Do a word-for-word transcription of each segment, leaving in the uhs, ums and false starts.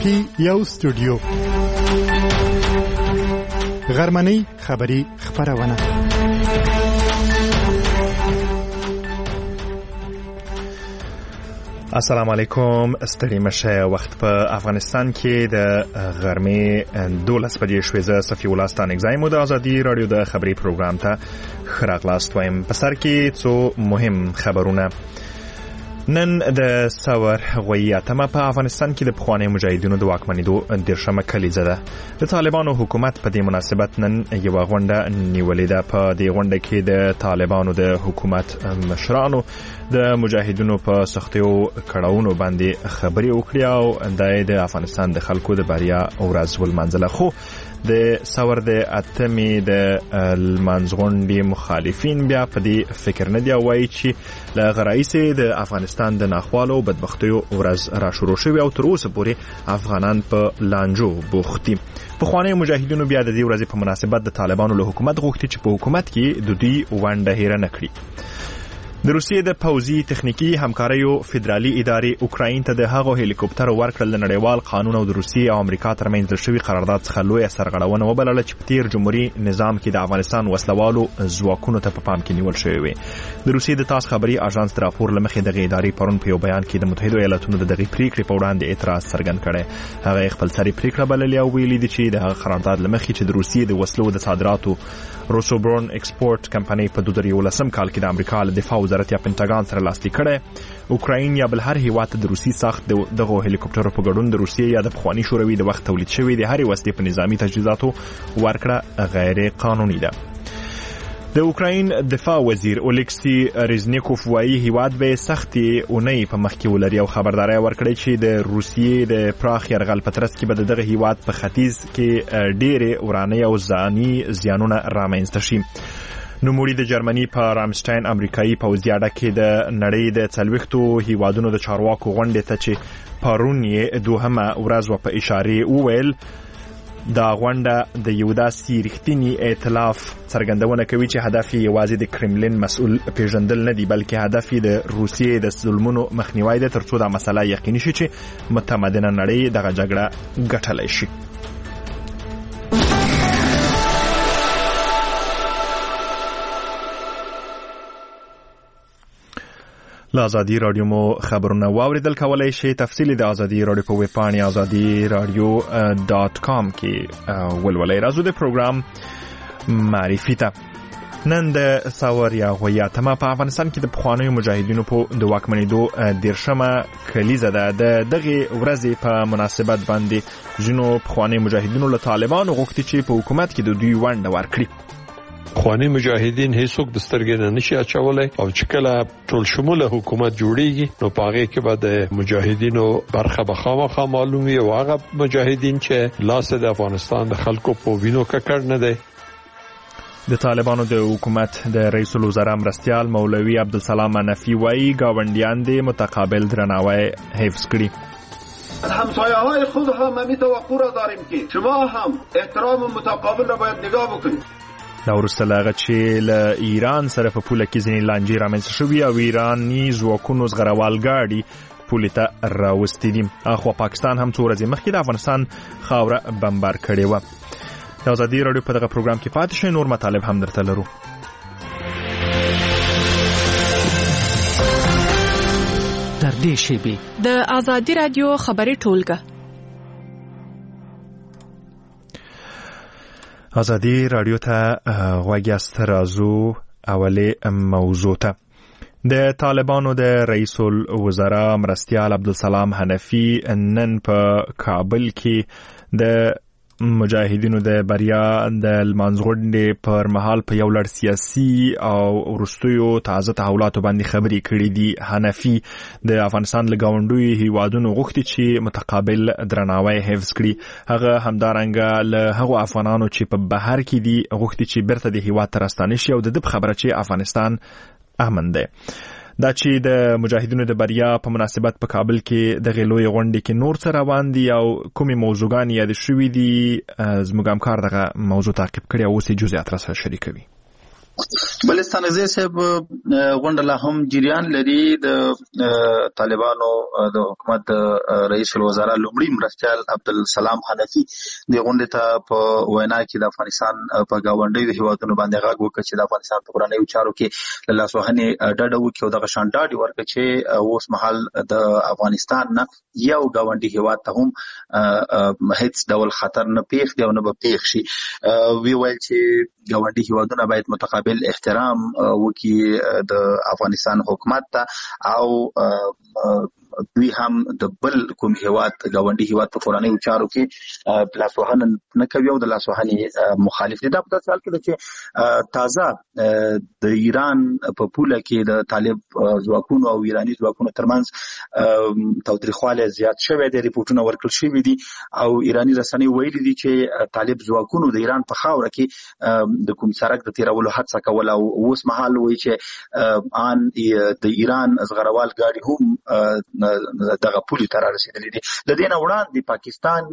کې یو استودیو غرمنۍ خبری خبرونه. السلام علیکم. ستړي مشه. وخت په افغانستان کې د غرمې دولس بجې شوې. زه صفي الله ستانکزی مو د ازادي رادیو د خبري پروګرام ته خراغلاست وایم. په سر کې څو مهم خبرونه. نن د ثور غویاتمه په افغانستان کې د پخواني مجاهدینو د واکمنېدو دیرشمه کلیزه ده. د طالبانو حکومت په دې مناسبت نن یو غونډه نیولې ده. په دې غونډه کې د طالبانو د حکومت مشرانو د مجاهدینو په سختیو کړهونو باندې خبرې وکړې او د افغانستان د خلکو د بریا ورځ ولمانځله. خو د ثور د اتمې د المنځغونډې مخالفین بیا په دې فکر نه دی وایي چې له غرایسې د افغانستان د ناخوالو بدبختیو ورځ را شروع شوې او تر اوسه پورې افغانان په لانجو بوخت دي. پخواني مجاهدینو بیا د دې ورځې په مناسبت د طالبانو له حکومت غوښتي چې په حکومت کې د دوی ونډه هېره نه کړي. د روسیې د پوځي تخنیکی همکاریو فدرالي ادارې اوکراین ته د هغو هلیکوپټر ورکړل د نړیوال قانون او د روسیې او امریکا ترمنځ شوی قرارداد څخه لویه سرغړونه وبلله چې په تیر جمهوریت نظام کې د افغانستان وسلوالو ځواکونو ته په پام کې نیول شوی وي. د روسیې د تاس خبري اژانس د راپور لمخې دغه ادارې پرون په یو بیان کې د متحده ایالاتونو د دغه پریکړې په وړاندې اعتراض څرګند کړي. هغه خپل سری پریکړه بللې او ویلي دي چې د قرارداد لمخې چې د روسیې د وسلو د صادراتو روسوبرون ایکسپورت کمپنۍ په دوه زره یولسم کال کې د امریکا له دفاع وزارت یا پنټاګان سره لاسلیک کړي. اوکراین یا بل هر هیواد د روسي ساخت دغه هلیکوپټرو په ګډون د روسیې یا د پخوانی شوروي د وخت تولید شوی د هر وسلې په نظامی تجهیزاتو ورکړه غیر قانوني ده. د اوکراین دفاع وزیر اولیکسی ریزنیکوف وایي هیواد به سختي اونۍ په مخ کې ولري او خبرداري ورکړي چې د روسیې د پراخ يرغل په ترڅ کې به دغه هیواد په ختیځ کې ډېرې ورانه او ځاني زیانونه رامنځته شي. نوموړي د جرمني په رامشټاین امریکایي پوځي اډه کې د نړۍ د څلوېښتو هیوادونو د چارواکو غونډې ته چې پرون یې دوهمه ورځ و په اشاره وویل دا غونډه د یو داسې رښتینی ائتلاف څرګندونه کوي چې هدف یې یوازې د کرملین مسؤل پیژندل نه دی بلکې هدف یې د روسیې د ظلمونو مخنیوی دی ترڅو دا مسله یقیني شي چې متمدنه نړۍ دغه جګړه ګټلی شي. له ازادي رادیو مو خبرونه واوریدل. کولای شئ تفصیلی د ازادي رادیو په ویب پاڼې ازادي رادیو ډاټ کام کې ولولئ. راځو د پروګرام معرفي ته. نن د ثور یا غویاتمه په افغانستان کې د پخوانیو مجاهدینو په د واکمنېدو دیرشمه کلیزه ده. د دغه ورځې په مناسبت باندې ځینو پخوانیو مجاهدینو له طالبانو غوښتي چې په حکومت کې د دوی ونډه ورکړي. پخواني مجاهدین هیڅوک د سترګې نه نشي اچولای او چې کله ټول شموله حکومت جوړیږي نو په هغه کې به د مجاهدینو برخه به خامخا معلومي او هغه مجاهدین چې لاس د افغانستان د خلکو په وینو ککړ نه دی. د طالبانو د حکومت د رئیس الوزرا مرستیال مولوی عبدالسلام حنفی وایي گاونډیان د متقابل درناوی حفظ کړي. همسایه های خود هم همین توقع را داریم که شما هم احترام متقابل را باید نگاه بکنید. دا وروسته له هغه چې له ایران سره په پوله کې ځینې لانجې رامنځته شوي او ایراني ځواکونو زغروال ګاډي پولې ته راوستې دي. اخوا پاکستان هم څو ورځې مخکې د افغانستان خاوره بمبار کړې وه. د ازادي راډیو په دغه پروګرام کې پاتې شئ. نور مطالب هم درته لرو. تر دې شیبې د ازادي راډیو خبري ټولګه. ازادي راډیو ته غوږ یاست. راځو اولې موضوع ته. د طالبانو د رئیس الوزرا مرستیال عبدالسلام حنفی نن په کابل کې د مجاهدینو د بریا د المنځغونډې پر مهال په یو لړ سیاسي او وروستیو تازه تحولاتو باندې خبرې کړې دي. حنفی د افغانستان له ګاونډیو هیوادونو غوښتي چې متقابل درناوی حفظ کړي. هغه همدارنګه له هغو افغانانو چې په بهر کې دي غوښتي چې بیرته د هیواد ته راستانه شي او د دې خبره چې افغانستان امن دی. دا چې د مجاهدینو د بریا په مناسبت په کابل کې د غلوی غونډې کې نور څه روان دي او کومې موضوعګان یاد شوې دي زموږ همکار دغه موضوع تعقیب کړي او اوس یې جزئیات را سره شریکوي. بلستان صاحب غونډه لا هم جریان لري. د طالبانو د حکومت رئیس الوزرا لومړي مرستیال عبدالسلام حنفي د غونډې ته په وینا کې د افغانستان په گاونډیو هیوادونو باندې غږ وکړ چې د افغانستان په کورنیو چارو کې له لاسوهنې ډډه وکړي او دغه شان ډاډ ورکړي چې اوس مهال د افغانستان نه یو گاونډي هیواد ته هم هیڅ ډول خطر نه پیښ دی او نه به پیښ شي. وی ویل چې گاونډي هیوادونه باید متقابل احترام وکړي د افغانستان حکومت ته او دوی هم د بل کوم هیواد گاونډي هیواد په کورنیو چارو کې لاسوهنه نه کوي او د لاسوهنې مخالف دي. دا په داسې حال کې چې تازه د ایران په پوله کې د طالب ځواکونو او ایراني ځواکونو ترمنځ تاوتریخوالی زیات شوی دی، ریپورټونه ورکړل شوي دي او ایراني رسنۍ ویلي دي چې طالب ځواکونو د ایران په خاوره کې د کوم سړک د تیرولو هڅه کوله او اوس مهال وایي چې ان د ایران زغروال ګاډي هم دغه پولي ته رسیدلې دي. د دې نه وړاندې پاکستان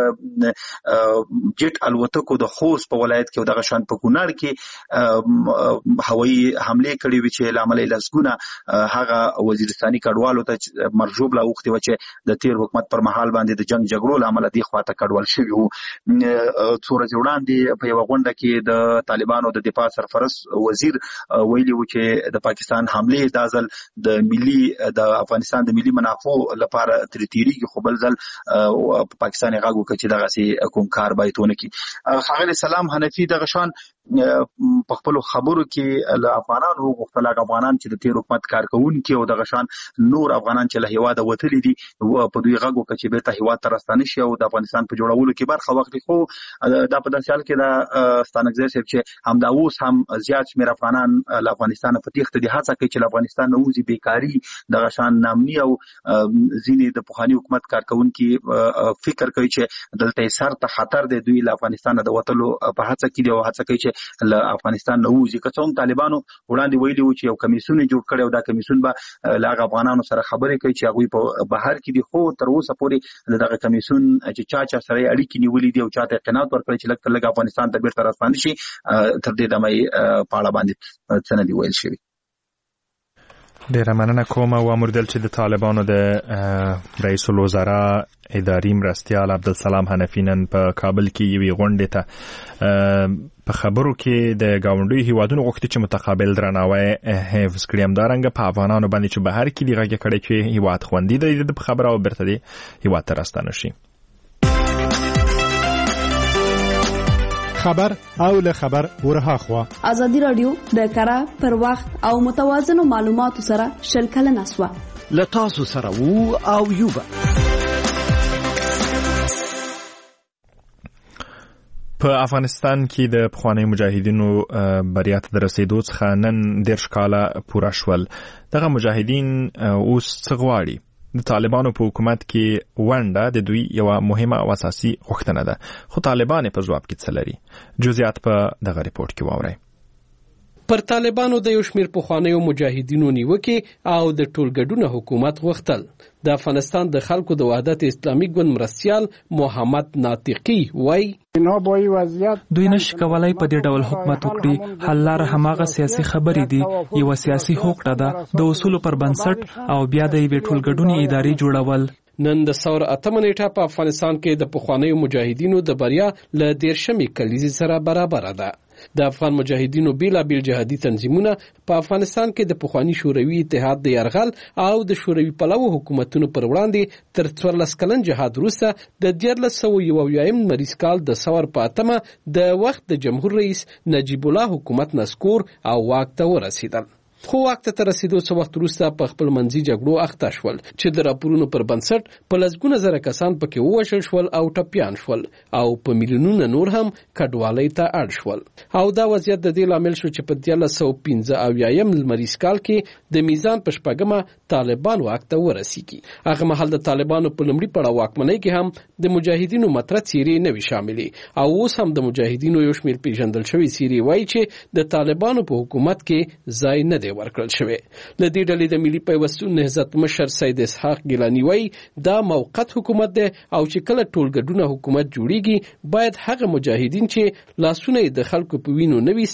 جټ الوتکو د خوست په ولایت کې او دغه شان په کونړ کې هوایي حمله کړې وي چې لامل یې لسګونه هغه وزیرستاني کډوالو ته مرجوب لا وختي و چې د تیر حکومت پر مهال باندې د جنگ جګړو لامل دي خواته کډوال شوي وو. څو ورځې وړاندې په یوه غونډه کې د طالبانو د دفاع سرپرست وزیر ویلي و چې د پاکستان حمله دا ځل د ملي د افغانستان د ملي منافعو لپاره تر تیریږي، خو بل ځل پاکستان غږ وکړي چې دغه سي کوم کار باید ونه کړي. ښاغلی سلام حنفي دغه شان په خپل خبرو کې له افغانانو غوښتل افغانان چې د تیر حکومت کارکونکي او دغه شان نور افغانان چې له هیواده وتلي دي په دوی غږ وکړي چې بیرته هیواد ته راستانه شي او د افغانستان په جوړولو کې برخه واخلي. خو دا په داسې حال کې د ستانکزی صاحب چې همدا اوس هم زیات شمېر افغانان له افغانستان په تېښته دي، هڅه کوي چې له افغانستان نه ووځي، بیکاري دغه شان ناامني او ځینې د پخواني حکومت کارکونکي فکر کوي چې دلته سر ته خطر دی، دوی له افغانستان د وتلو په هڅه کې دي او هڅه کوي چې له افغانستان نه ووځي. که څه هم طالبانو وړاندې ویلي وو چې یو کمیسیون یې جوړ کړی او دا کمیسیون به له هغه افغانانو سره خبرې کوي چې هغوی په بهر کې دي، خو تر اوسه پورې د دغه کمیسیون چې چا چا سره یې اړیکې نیولې دي او چا ته قناعت ورکړی چې لږ تر لږه افغانستان ته بیرته راستانه شي، تر دې دمه یې په اړه باندې څه نه دي ویل شوي. ډیره مننه کوم او امردل چې د طالبانو د رئیس الوزرا اداري مرستیال عبدالسلام حنفي نن په کابل کې یوې غونډې ته په خبرو کې د گاونډیو هیوادونو غوښتي چې متقابل درناوی حفظ کړي. همدارنګه په افغانانو باندې چې بهر کې دي غږ کړی چې هیواد خوندي دی د خبره او بیرته دی هیواد ته راستانه شي. خبر او له خبر ورها خوا ازادي رادیو د کارا پر وخت او متوازن معلوماتو سره شلکل نسوا لتاسو سره وو او یوبا. په افغانستان کې د پخواني مجاهدینو بریا ته د رسیدو څخه نن دېرش کاله پوره شول. دغه مجاهدین اوس څه غواړي؟ د طالبانو په حکومت کې ونډه د دوی یو مهمه او اساسي غوښتنه ده، خو طالبان په ځواب کې څه لري؟ جزئیات په دغه ریپورت کې واورئ. پر طالبانو د یو شمېر پخوانیو مجاهدینو نیوکې او د ټولګډونه حکومت غوښتل. د افغانستان د خلکو د وحدت اسلامي ګوند مرستیال محمد ناطقي وایي دوی نشي کولای په دې ډول حکومت وکړي. حل لاره هماغه سیاسي خبرې دي، یو سیاسي هوکړه ده د اصولو پر بنسټ او بیا د یوې ټولګډونې ادارې جوړول. نن د ثور اتمه نیټه په افغانستان کې د پخوانیو مجاهدینو د بریا له دیرشمې کلیزې سره برابر ده. د افغان مجاهدینو بیلابیل جهادي تنظیمونه په افغانستان کې د پخوانی شوروي اتحاد د یرغل او د شوروي پلوو حکومتونو پر وړاندې تر څوارلس کلن جهاد وروسته د دیارلس سوه یو اویایم لمریز کال د ثور په اتمه د وخت د جمهور رئیس نجیب الله حکومت نسکور او واک ته ورسېدل. خو واک ته رسیدو څه وخت وروسته په خپل منځي جګړو اخته شول چې د راپورونو پر بنسټ په لسګونه زره کسان پکې ووژل شول او ټپیان شول او په میلیونونو نور هم کډوالۍ ته اړ شول. او دا وضعیت د دې لامل شو چې په دیارلس سوه پنځه اویایم لمریز کال کې د میزان په شپږمه طالبان واک ته ورسیږي. هغه مهال د طالبانو په لومړي پړاو واکمنۍ کې هم د مجاهدینو مطرح څیرې نه وي شاملې او اوس هم د مجاهدینو یو شمېر پیژندل شوي څیرې وایي چې د طالبانو په حکومت کې ځای نه دی ورکړل شوی. له دې ډلې د ملي پیوستون نهضت مشر سید اسحاق ګیلاني وایي دا موقت حکومت دی او چې کله ټولګډونه حکومت جوړیږي باید هغه مجاهدین چې لاسونه د خلکو په وینو نه وي سره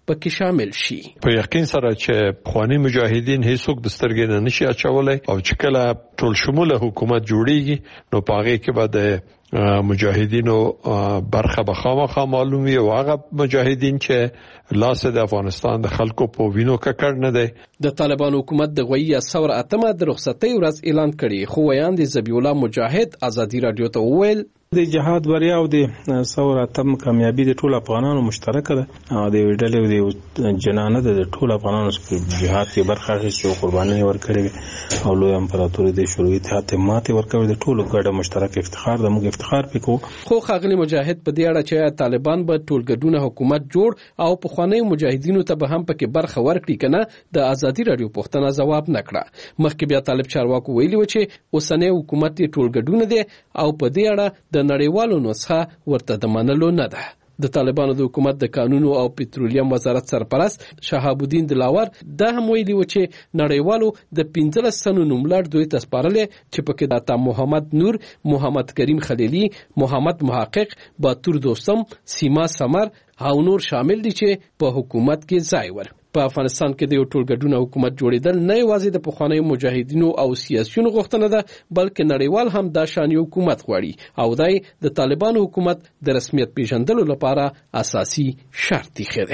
پکې شامل شي. په یقین سره چې خواني مجاهدین هیڅوک د سترګې نه نشي اچولای او چې کله ټول شموله حکومت جوړیږي نو پاره کې به د مجاهدینو برخه به خامخا معلومي او هغه مجاهدین چې لاس د افغانستان د خلکو په وینو ککړ نه دی. د طالبان حکومت د غوي ثور اتمه د رخصتۍ ورځ اعلان کړي خو ویاند ذبیح الله مجاهد ازادي رادیو ته وویل د جهاد بریا او د ثور اتم کامیابی د ټول افغانانو مشترکه ده او د ویډلې د جنانه د ټول افغانانو په جهاد کې برخه اخیستې او قرباني ورکړي او لوی امپراتوري د شوروي اتحاد ماته ورکړي د ټولو ګډه مشترک افتخار د موږ افتخار پکو. خو خاغلی مجاهد په دې اړه چې طالبان به ټولګډونه حکومت جوړ او په خوانی مجاهدینو ته به هم پکې برخه ورکړي کنه د ازادي رادیو پوښتنه جواب نکړه. مخکې بیا طالب چارواکو ویلي و چې اوسنۍ حکومت ټولګډونه دي او په دې اړه د نړیوالو نسخه ورته د منلو نه ده. د طالبانو د حکومت د قانون او پټرولیم وزارت سرپرست شهاب الدین دلاور دا هم ویلي و چې نړیوالو د پنځلس سنو نوملړ دوی ته سپارلې چې پکې د عطا محمد نور، محمد کریم خلیلی، محمد محقق، باتور دوستم، سیما سمر او نور شامل دي چې په حکومت کې ځای ور. په افغانستان کې د یو ټولګډونه حکومت جوړیدل نه یوازې د پخوانیو مجاهدینو او سیاسيونو غوښتنه ده بلکې نړیوال هم دا شان یو حکومت غواړي او دای د طالبانو حکومت د رسمیت پیژندلو لپاره اساسي شرط دی.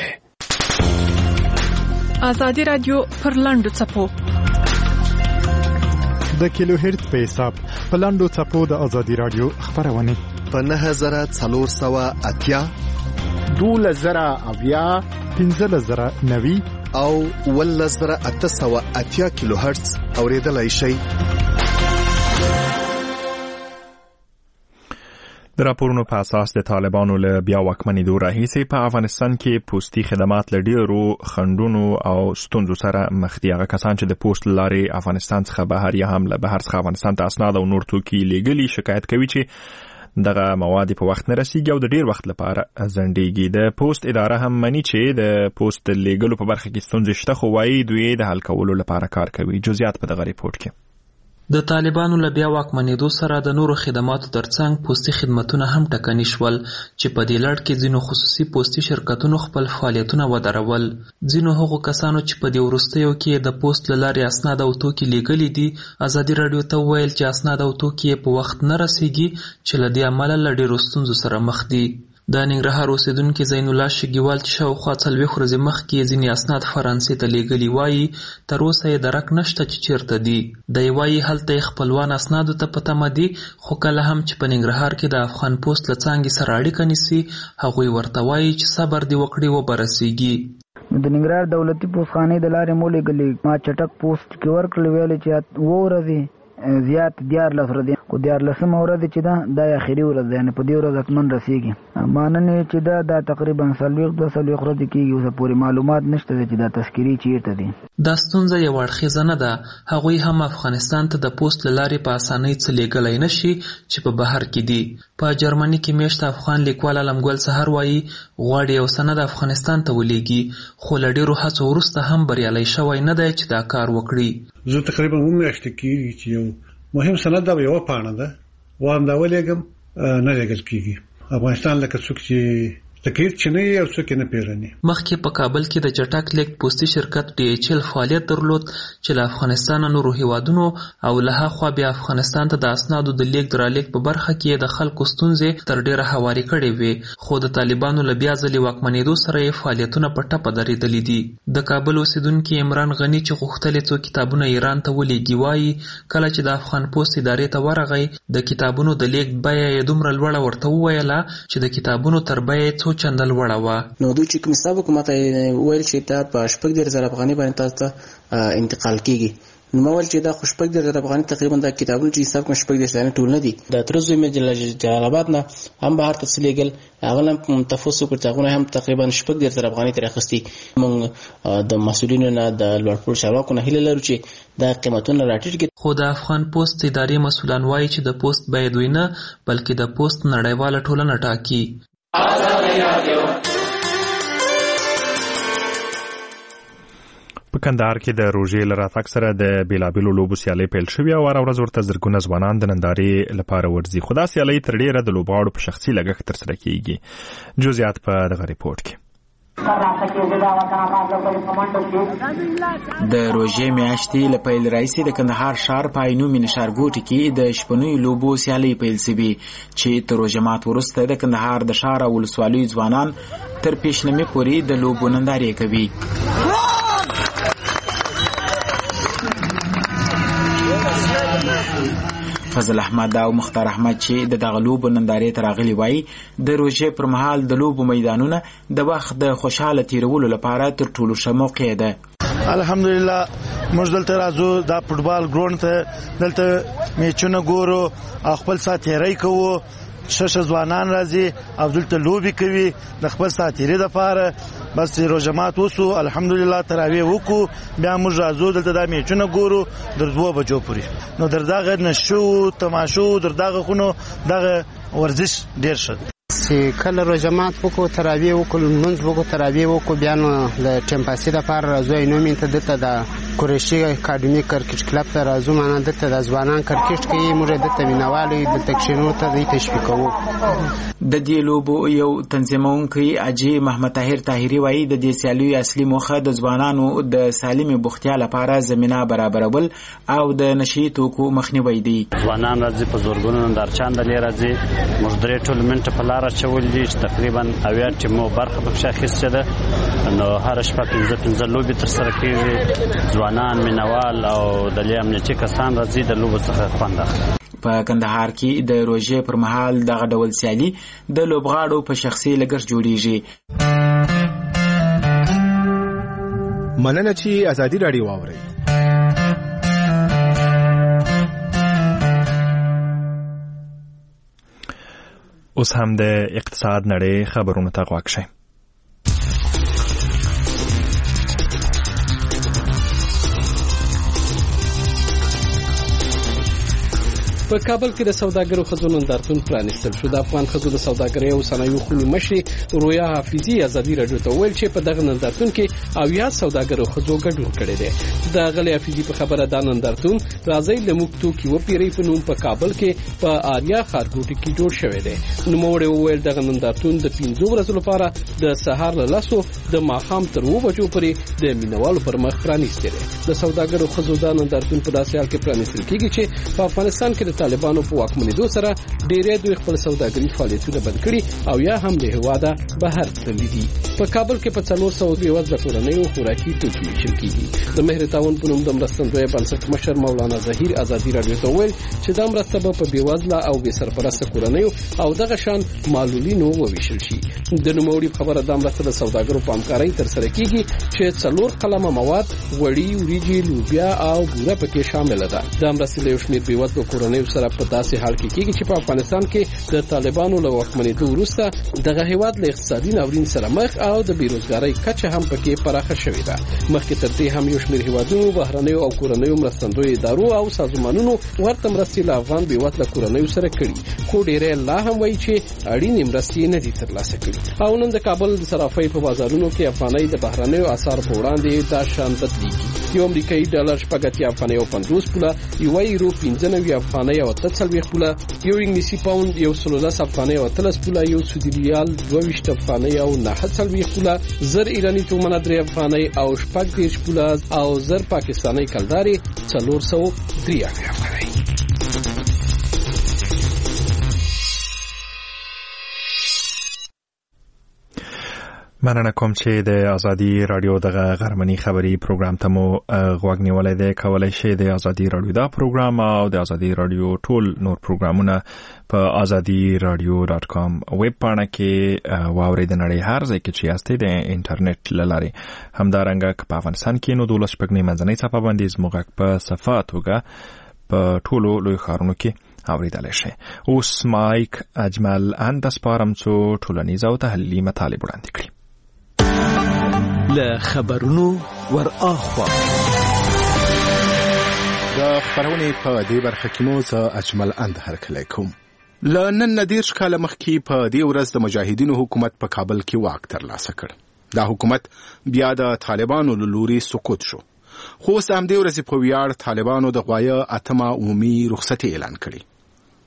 ازادي رادیو پر لاندو چپو د کیلو هرت په حساب په لاندو چپو د ازادي رادیو خبرونه په نه هزار څلور سوه اتیا دوله زره اویا پنځله زره نوي او ول زره اته سوه اتیا کیلو هرتز اوریدلای شي. د راپورونو په اساس د طالبانو له بیا واکمنېدو راهیسې په افغانستان کې پوستي خدمات له ډېرو خنډونو او ستونزو سره مخ دي. هغه کسان چې د پوسټ لارې افغانستان څخه بهر یا هم له بهر څخه افغانستان ته اسناد او نور توکي لیږلي شکایت کوي چې دغه مواد په وخت نه رسیږي او د ډیر وخت لپاره ځنډيږي. د پوسټ اداره هم مني چې د پوسټ لیږلو په برخه کې ستونزې شته خو وايي دوی د حل کولو لپاره کار کوي. جزئیات په دغه ریپورت کې. د طالبانو له بیا واکمنېدو سره د نورو خدماتو ترڅنګ پوستي خدماتونه هم ټکني شول چې په دې لړ کې ځینو خصوصي پوستي شرکتونو خپل فعالیتونه ودرول. ځینو هغو کسانو چې په دې وروستیو کې د پوسټ له لارې اسناد او توکي لیږلي دي ازادي رادیو ته وویل چې اسناد او توکي په وخت نه رسیږي چې له دې امله له ډېرو ستونزو سره مخ دي. د ننګرهار اوسیدونکي زین الله شګیوال چې شاوخوا څلوېښت ورځې مخکې ځینې اسناد فرانسې ته لیږلي وایي تر اوسه یې درک نشته چې چیرته دي. دی وایي هلته یې خپلوان اسنادو ته په تمه دي خو کله هم چې په ننګرهار کې د افغان پوسټ له څانګې سره اړیکه نیسي هغوی ورته وایي چې صبر دې وکړي وبرسیږي. د ننګرهار دولتي پوسټخانې د لارې مو لیږلي ما چټک پوسټ کې ورکړل ویلې چې اووه ورځې زیات دیارلس ورځې خو دیارلسمه ورځ چې ده دا اخري ورځ ده یعنې په دې ورځ حتمن رسیږي. ماننې چې ده دا تقریبا څلوېښت دوه څلوېښت ورځې کېږي اوسه پورې معلومات نشته دی چې دا تذکرې چیرته دي. دا ستونزه یو اړخیزه نه ده. هغوی هم افغانستان ته د پوسټ له لارې په اسانۍ څه لیږلی نه شي چې په بهر کې دي. په جرمني کې میشت افغان لیکوال علمګل سهار وایي غواړي یو سند افغانستان ته ولېږي خو له ډېرو هڅو وروسته هم بریالی شوی نه دی چې دا کار وکړي. زه تقریبا اووه میاشتې کېږي چې یو مهم سند دا یوه پاڼه ده وایم دا ولېږم نه لیږل کېږي. افغانستان لکه څوک چې تکلیف چې نه یو څوک نه پیژني. مخکې په کابل کې د چټک لیک پوسټي شرکت ډي ایچ ال فعالیت درلود چې له افغانستان نورو هیوادونو او له هاخوا بیا افغانستان ته د اسنادو د لیک درالیک په برخه کې د خلکو ستونزې تر ډیره هواري کړې وې خو د طالبانو له بیا ځلې واکمنېدو سره یې فعالیتونه په ټپه درېدلي دي. د کابل اوسیدونکي عمران غني چې غوښتل څو کتابونه ایران ته ولېږي وایي کله چې د افغان پوسټ ادارې ته ورغی د کتابونو د لیک بیه یې دومره لوړه ورته وویله چې د کتابونو تر بیې چندل وړه وه. نو دوی چې کوم حساب وکړو ماته ویل چې دا په شپږ دېرش زره افغانۍ باندې تاسو ته انتقال کیږي. نو ما ویل چې دا خو شپږ دېرش زره افغانۍ تقریبا دا کتابونه چې حساب کوم شپږ دېرش زره ټول نه دي. د تره زوی مې جلال آباد نه هم بهر ته څه لیږل هغه هم تفوس وکړ چې هغونه هم تقریبا شپږ دېرش زره افغانۍ ترې اخیستي. موږ د مسؤلینو نه د لوړپوړو چارواکو نه هیله لرو چې دا قیمتونه راټیټ کړي. خو د افغان پوسټ ادارې مسؤلان وایي چې د پوسټ بیه دوی نه بلکې د پوسټ نړیواله ټولنه ټاکي. په کندهار کې د روژې له راتګ سره د بیلابیلو لوبو سیالۍ پیل شوې او هره ورځ ورته زرګونه ځوانان د نندارې لپاره ورځي خو دا سیالۍ تر ډیره د لوبغاړو په شخصي لګښت ترسره کیږي. جزئیات په دغه ریپورت کې. د روژې میاشتې له پیل راهیسې د کندهار ښار په عینومې نشارګوټي کې د شپنیو لوبو سیالۍ پیل شوې چې تر روژه مات وروسته د کندهار د ښار او ولسوالیو ځوانان تر پیشنمې پورې د لوبو نندارې کوي. فضل احمد او مختار احمد چې د دغه لوبو نندارې ته راغلي وایي د روژې پر مهال د لوبو میدانونه د وخت د خوشحاله تیرولو لپاره تر ټولو ښه موقع ده. الحمدلله موږ دلته راځو د فوټبال ګراوند ته دلته میچونه ګورو او خپل سات تیری کوو. شش ځوانان راځي او دلته لوبي کوي د خپل سات تیری لپاره. بس روژه مات وسو الحمدلله تراویح وکړو بیا موږ راځو دلته د میچونه ګورو در دوه بجو پورې. نو در دغه نشو تماشو در دغه خونو دغه ورزش ډیر ښه چې کله روژه مات وکړو تراویح وکړو لمونځ وکړو تراویح وکړو بیا نو د ټیم پاسې لپاره راځو عینومې ته دلته د قریشي اکاډمي کرکټ کلب ته راځو. معنا دلته د ځوانان کرکټ کوي موږ دلته مینوال یو دلته کښینو ته دوی تشویق کوو. د دې لوبو یو تنظیمونکی اجي محمد طاهر طاهري وایي د دې سیالیو اصلي موخه د ځوانانو د سالمې بوختیا لپاره زمينه برابرول او د نشي توکو مخنیوي دی. ځوانان راځي په زورګونو نندارچان د لري راځي موږ درې ټورنمنت په لار چول دي تقریبا اویا ټیمو برخه پکې اخیسته ده. نو هر شپه پنځه پنځه لوبي تر سره کیږي. ځوانان مینوال او د امنیتي کسان راځي د لوبو څخه خوند اخلي. په کندهار کې د روژې پر مهال دغه ډول سیالي د لوبغاړو په شخصي لګښت جوړیږي. مننه چې ازادي راډیو واوري. اوس هم د اقتصاد نړۍ خبرونو ته غوږ شئ. په کابل کې د سوداګرو ښځو نندارتون پرانیستل شو. د افغان ښځو د سوداګرۍ او صنایعو خونې مشرې رویا حافظي ازادي راډیو ته وویل چې په دغه نندارتون کې اویا سوداګرو ښځو ګډون کړی دی. د غلې حافظي په خبره دا نندارتون راځي لموږ توکي وپیري په نوم په کابل کې په آریا ښارګوټي کې جوړ شوی دی. نوموړی وویل دغه نندارتون د پنځو ورځو لپاره د سهار له لسو د ماښام تر اووه بجو پورې د مینوالو پر مخ پرانیستی دی. د سوداګرو ښځو دا نندارتون په داسې حال کې پرانیستل کېږي چې په افغانستان کې د طالبانو په واکمنېدو سره ډېری دوی خپل سوداګري فعالیتونه بند کړي او یا هم له هېواده بهر تللي دي. په کابل کې په څلور سوه بېوزله کورنیو خوراکي توکي ویشل کېږي. د مهر تعاون په نوم د مرستندویه بنسټ مشر مولانا ظهیر ازادي راډیو ته وویل چې دا مرسته به په بېوزله او بې سرپرسته کورنیو او دغه شان معلولینو وویشل شي. د نوموړي په خبره دا مرسته د سوداګرو په همکارۍ ترسره کېږي چې څلور قلمه مواد غوړي وریجې لوبیا او بوره پکې شامله ده. دا مرستې له یو شمېر بېوزلو کورنیو سره په داسې حال کې کېږي چې په افغانستان کې د طالبانو له واکمنېدو وروسته دغه هېواد له اقتصادي ناورین سره مخ او د بیروزګارۍ کچه هم پکې پراخه شوې ده. مخکې تر دې هم یو شمېر هېوادونو بهرنیو او کورنیو مرستندویو ادارو او سازمانونو ورته مرستې له افغان بېوزله کورنیو سره کړي خو ډېری لا هم وایي چې اړینې مرستې نه دي ترلاسه کړي. او نن د کابل د صرافۍ په بازارونو کې افغانۍ د بهرنیو اسعارو په وړاندې دا شان بدلېږي. یو امریکایي ډالر شپږ اتیا افغانۍ او پنځوس پوله، یوه یورو پنځه نوي افغانۍ او اته څلوېښت پوله، یو انګلیسي پاوند یو سل لس افغانۍ او اتلس پوله، یو سعودي ریال دوه ویشت افغانۍ او نهه څلوېښت پوله، زر ایراني تومنه درې افغانۍ او شپږ دېرش پوله او زر پاکستانۍ کلدارې څلور سوه درې اویا افغانۍ. مننه کوم چې د ازادي رادیو دغه غرمنی خبری پروګرام ته مو غوږ نیولای دی. کولای شئ د ازادي رادیو دا پروګرام او د ازادي رادیو ټول نور پروګرامونه په ازادي رادیو ډاټ کام ویب پاڼه کې واورئ. د نړۍ هر ځای کې چې یاستئ د انټرنیټ له لارې. همدارنګه په افغانستان کې نو دولس شپږنۍ منځنۍ څپه باندې زموږ په صفه توګه په ټولو لوی ښارونو کې اوریدلی شئ. اوس مایک اجمل اند سپارم څو ټولنیز او تحلیلي مطالب وړاندې کړي. له خبرونو ور اخوا د خبرونې په دې برخه کې مو زه اجمل اند هرکلی کوم. له نن نه دېرش کاله مخکې په دې ورځ د مجاهدینو حکومت په کابل کې واک ترلاسه کړ. دا حکومت بیا د طالبانو له لوري سقوط شو. خو اوس همدې ورځې په ویاړ طالبانو د غوایه اتمه عمومي رخصتي اعلان کړې.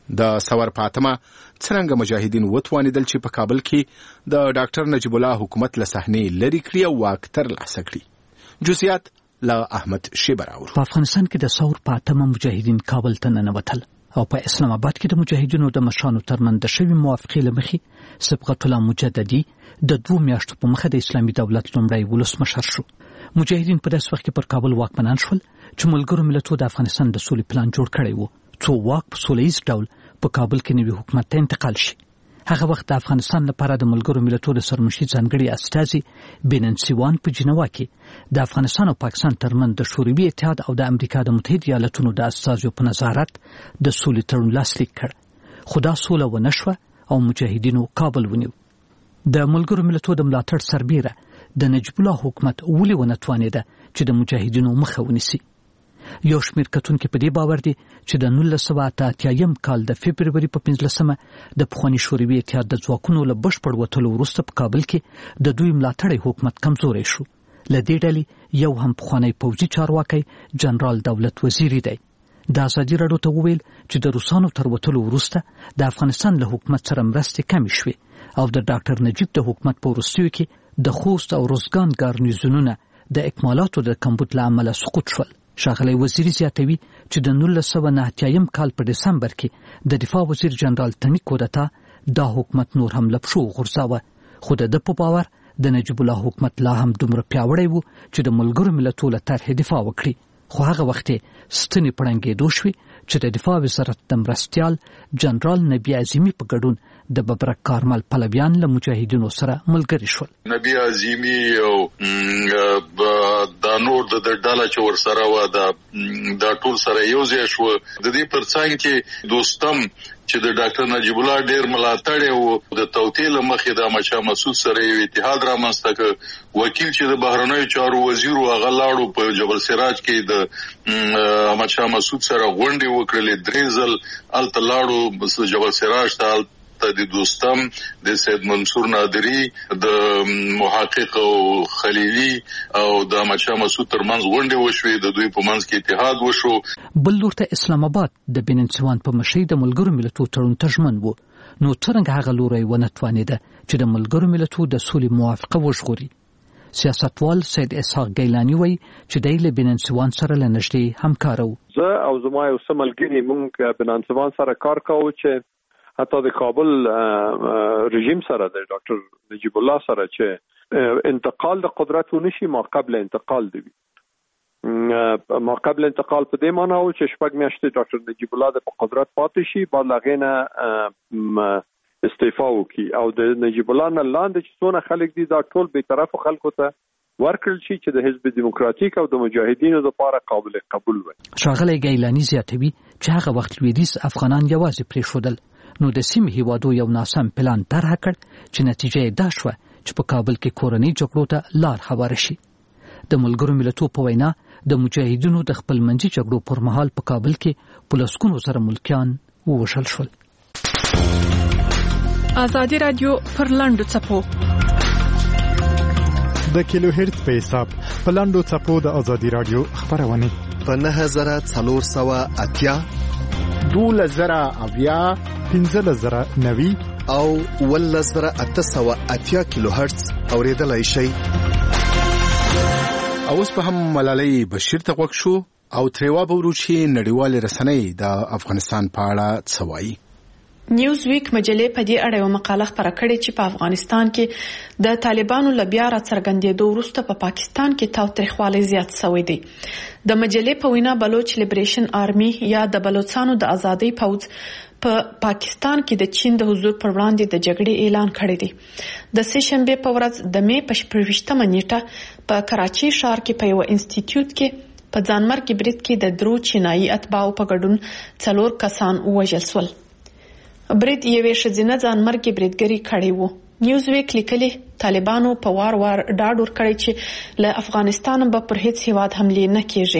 د سور فاطمه څنګه مجاهدین وتوانیدل چې په کابل کې د ډاکټر نجیب الله حکومت له صحنې لري کړی او واک ترلاسه کړي. جزئیات له احمد شیبراور. په افغانستان کې د سور فاطمه مجاهدین کابل ته ننوتل او په اسلام آباد کې د مجاهدینو د مشرانو ترمنځ د شوی موافقې له مخې صبغت الله مجددي د دوه میاشتو په مخه د اسلامي دولت لومړی ولسمشر شو. مجاهدین په داسې وخت کې پر کابل واکمنان شول چې ملګرو ملتونو د افغانستان د سولې پلان جوړ کړی و څو واک په سولهییز ډول په کابل کې نوي حکومت ته انتقال شي. هغه وخت د افغانستان لپاره د ملګرو ملتونو د سرمشي ځانګړي استازي بیننسي وان په جنوا کې د افغانستان او پاکستان ترمنځ د شوروي اتحاد او د امریکا د متحده ایالاتونو د استازو په نظارت د سولې تړون لاسلیک کړ. خو دا سوله ونه شوه او مجاهدینو کابل ونیو. د ملګرو ملتونو د ملاتړ سربیره د نجیب الله حکومت ولې ونه توانېده چې د مجاهدینو مخه ونیسي. یو شمېر کتونکي په دې باور دي چې د نولس سوه اته اتیایم کال د فبروري په پنځلسمه د پخواني شوروي اتحاد د ځواکونو له بشپړ وتلو وروسته په کابل کې د دوی ملاتړی حکومت کمزوری شو. له دې ډلې یو هم پخوانی پوځي چارواکی جنرال دولت وزیری دی. د ازادي راډیو ته وویل چې د روسانو تر وتلو وروسته د افغانستان له حکومت سره مرستې کمې شوې او د ډاکټر نجیب د حکومت په وروستیو کې د خوست او روزګان ګارنیزونونه د اکمالاتو د کمبود له امله سقوط شول. ښاغلی وزیری زیاتوي چې د نولس سوه نهه اتیایم کال په ډسمبر کې د دفاع وزیر جنرال تنی کودتا دا حکومت نور هم له پښو غورځاوه. خو د ده په باور د نجیب الله حکومت لا هم دومره پیاوړی و چې د ملګرو ملتونو له طرحې دفاع وکړي. خو هغه وخت یې ستنې پړنګېدو شوې چې د دفاع وزارت د مرستیال جنرال نبی عظیمي په ګډون د ببرک کارمل پلویان له مجاهدینو سره ملګري شول. نبی عظیمي او دا نور د ډاله چې ورسره و دا ټول سره یو ځای شو. د دې ترڅنګ کې دوستم چې د ډاکټر نجیب الله ډېر ملاتړی و د توطئې له مخې د احمد شاه مسعود سره یو اتحاد رامنځته کړ. وکیل چې د بهرنیو چارو وزیر و هغه لاړو په جبل سراج کې د احمد شاه مسعود سره غونډې وکړلې. درې ځل هلته لاړو جبل سراج ته د دوستم د سید منصور نادری د محقق او خلیلی او د احمد شاه مسعود ترمنځ غونډې وشوې. د دوی په منځ کې اتحاد وشو. بل لور ته اسلام آباد د بیننسي وان په مشرۍ د ملګرو ملتونو تړون ته ژمن و. نو څرنګه هغه لوری ونه توانېده چې د ملګرو ملتونو د سولې موافقه وژغوري. سیاستوال سید اسحاق گیلانی وایي چې دی له بیننسي وان سره له نږدې همکاره و. زه او زما یو څه ملګري موږ بیننسي وان سره کار کوو چې حتی د کابل رژیم سره د ډاکټر نجیب الله سره چې انتقال د قدرت ونشي ما قبل انتقال دی. ما قبل انتقال په دې معنی و چې شپږ میاشتې ډاکټر نجیب الله د قدرت پاتې شي بعد لغینه استعفا وکي او د نجیب الله نه لاندې چې څونه خلک دي دا ټول به طرفو خلکو ته ورکړل شي چې د حزب دیموکراتیک او د مجاهدینو لپاره قابل قبول وي. ښاغلی گیلانی زیاتوي چې هغه وخت لویدیځ افغانان یوازې پرېښودل نو د سیمې هیوادو یو ناسم پلان طرح کړ چې نتیجه یې دا شوه چې په کابل کې کورنۍ جګړو ته لار هواره شي. د ملګرو ملتونو په وینا د مجاهدینو د خپلمنځي جګړو پر مهال په کابل کې په لسګونو زره ملکیان ووژل شول. ازادي رادیو پر لاندو څپو د کیلو هرت په حساب په لاندو څپو د ازادي رادیو خبرونه په نهه زره څلور سوه اتیا دوله زره اویا پنځه زره نوي او اوولس زره اته سوه اتیا کیلو هرتز اوریدلای شئ. اوس په هم ملالۍ بشیر ته غوږ شو او تریوا به ورو چې نړیوالې رسنۍ د افغانستان په اړه څه وایي. نیوز ویک مجلې په دې اړه یو مقاله خپره کړې چې په افغانستان کې د طالبانو له بیا راڅرګندېدو وروسته په پاکستان کې تاوتریخوالی زیات شوی دی. د مجلې په وینا بلوچ لیبریشن آرمي یا د بلوچستانو د ازادۍ پوځ په پاکستان کې د چین د حضور پر وړاندې د جګړې اعلان کړی دی. د سه شنبې په ورځ د مې په شپږویشتمه نیټه په کراچي ښار کې په یو انسټیټیوټ کې په ځانمرګي برید کې د درو چینایي اتباعو په ګډون څلور کسان ووژل شول. برید یوې ښځینه ځانمرګي بریدګري کړی وو. نیوز ویک لیکلي طالبانو په وار وار ډاډ ورکړی چې له افغانستان به پر هیڅ هیواد حملې نه کیږي.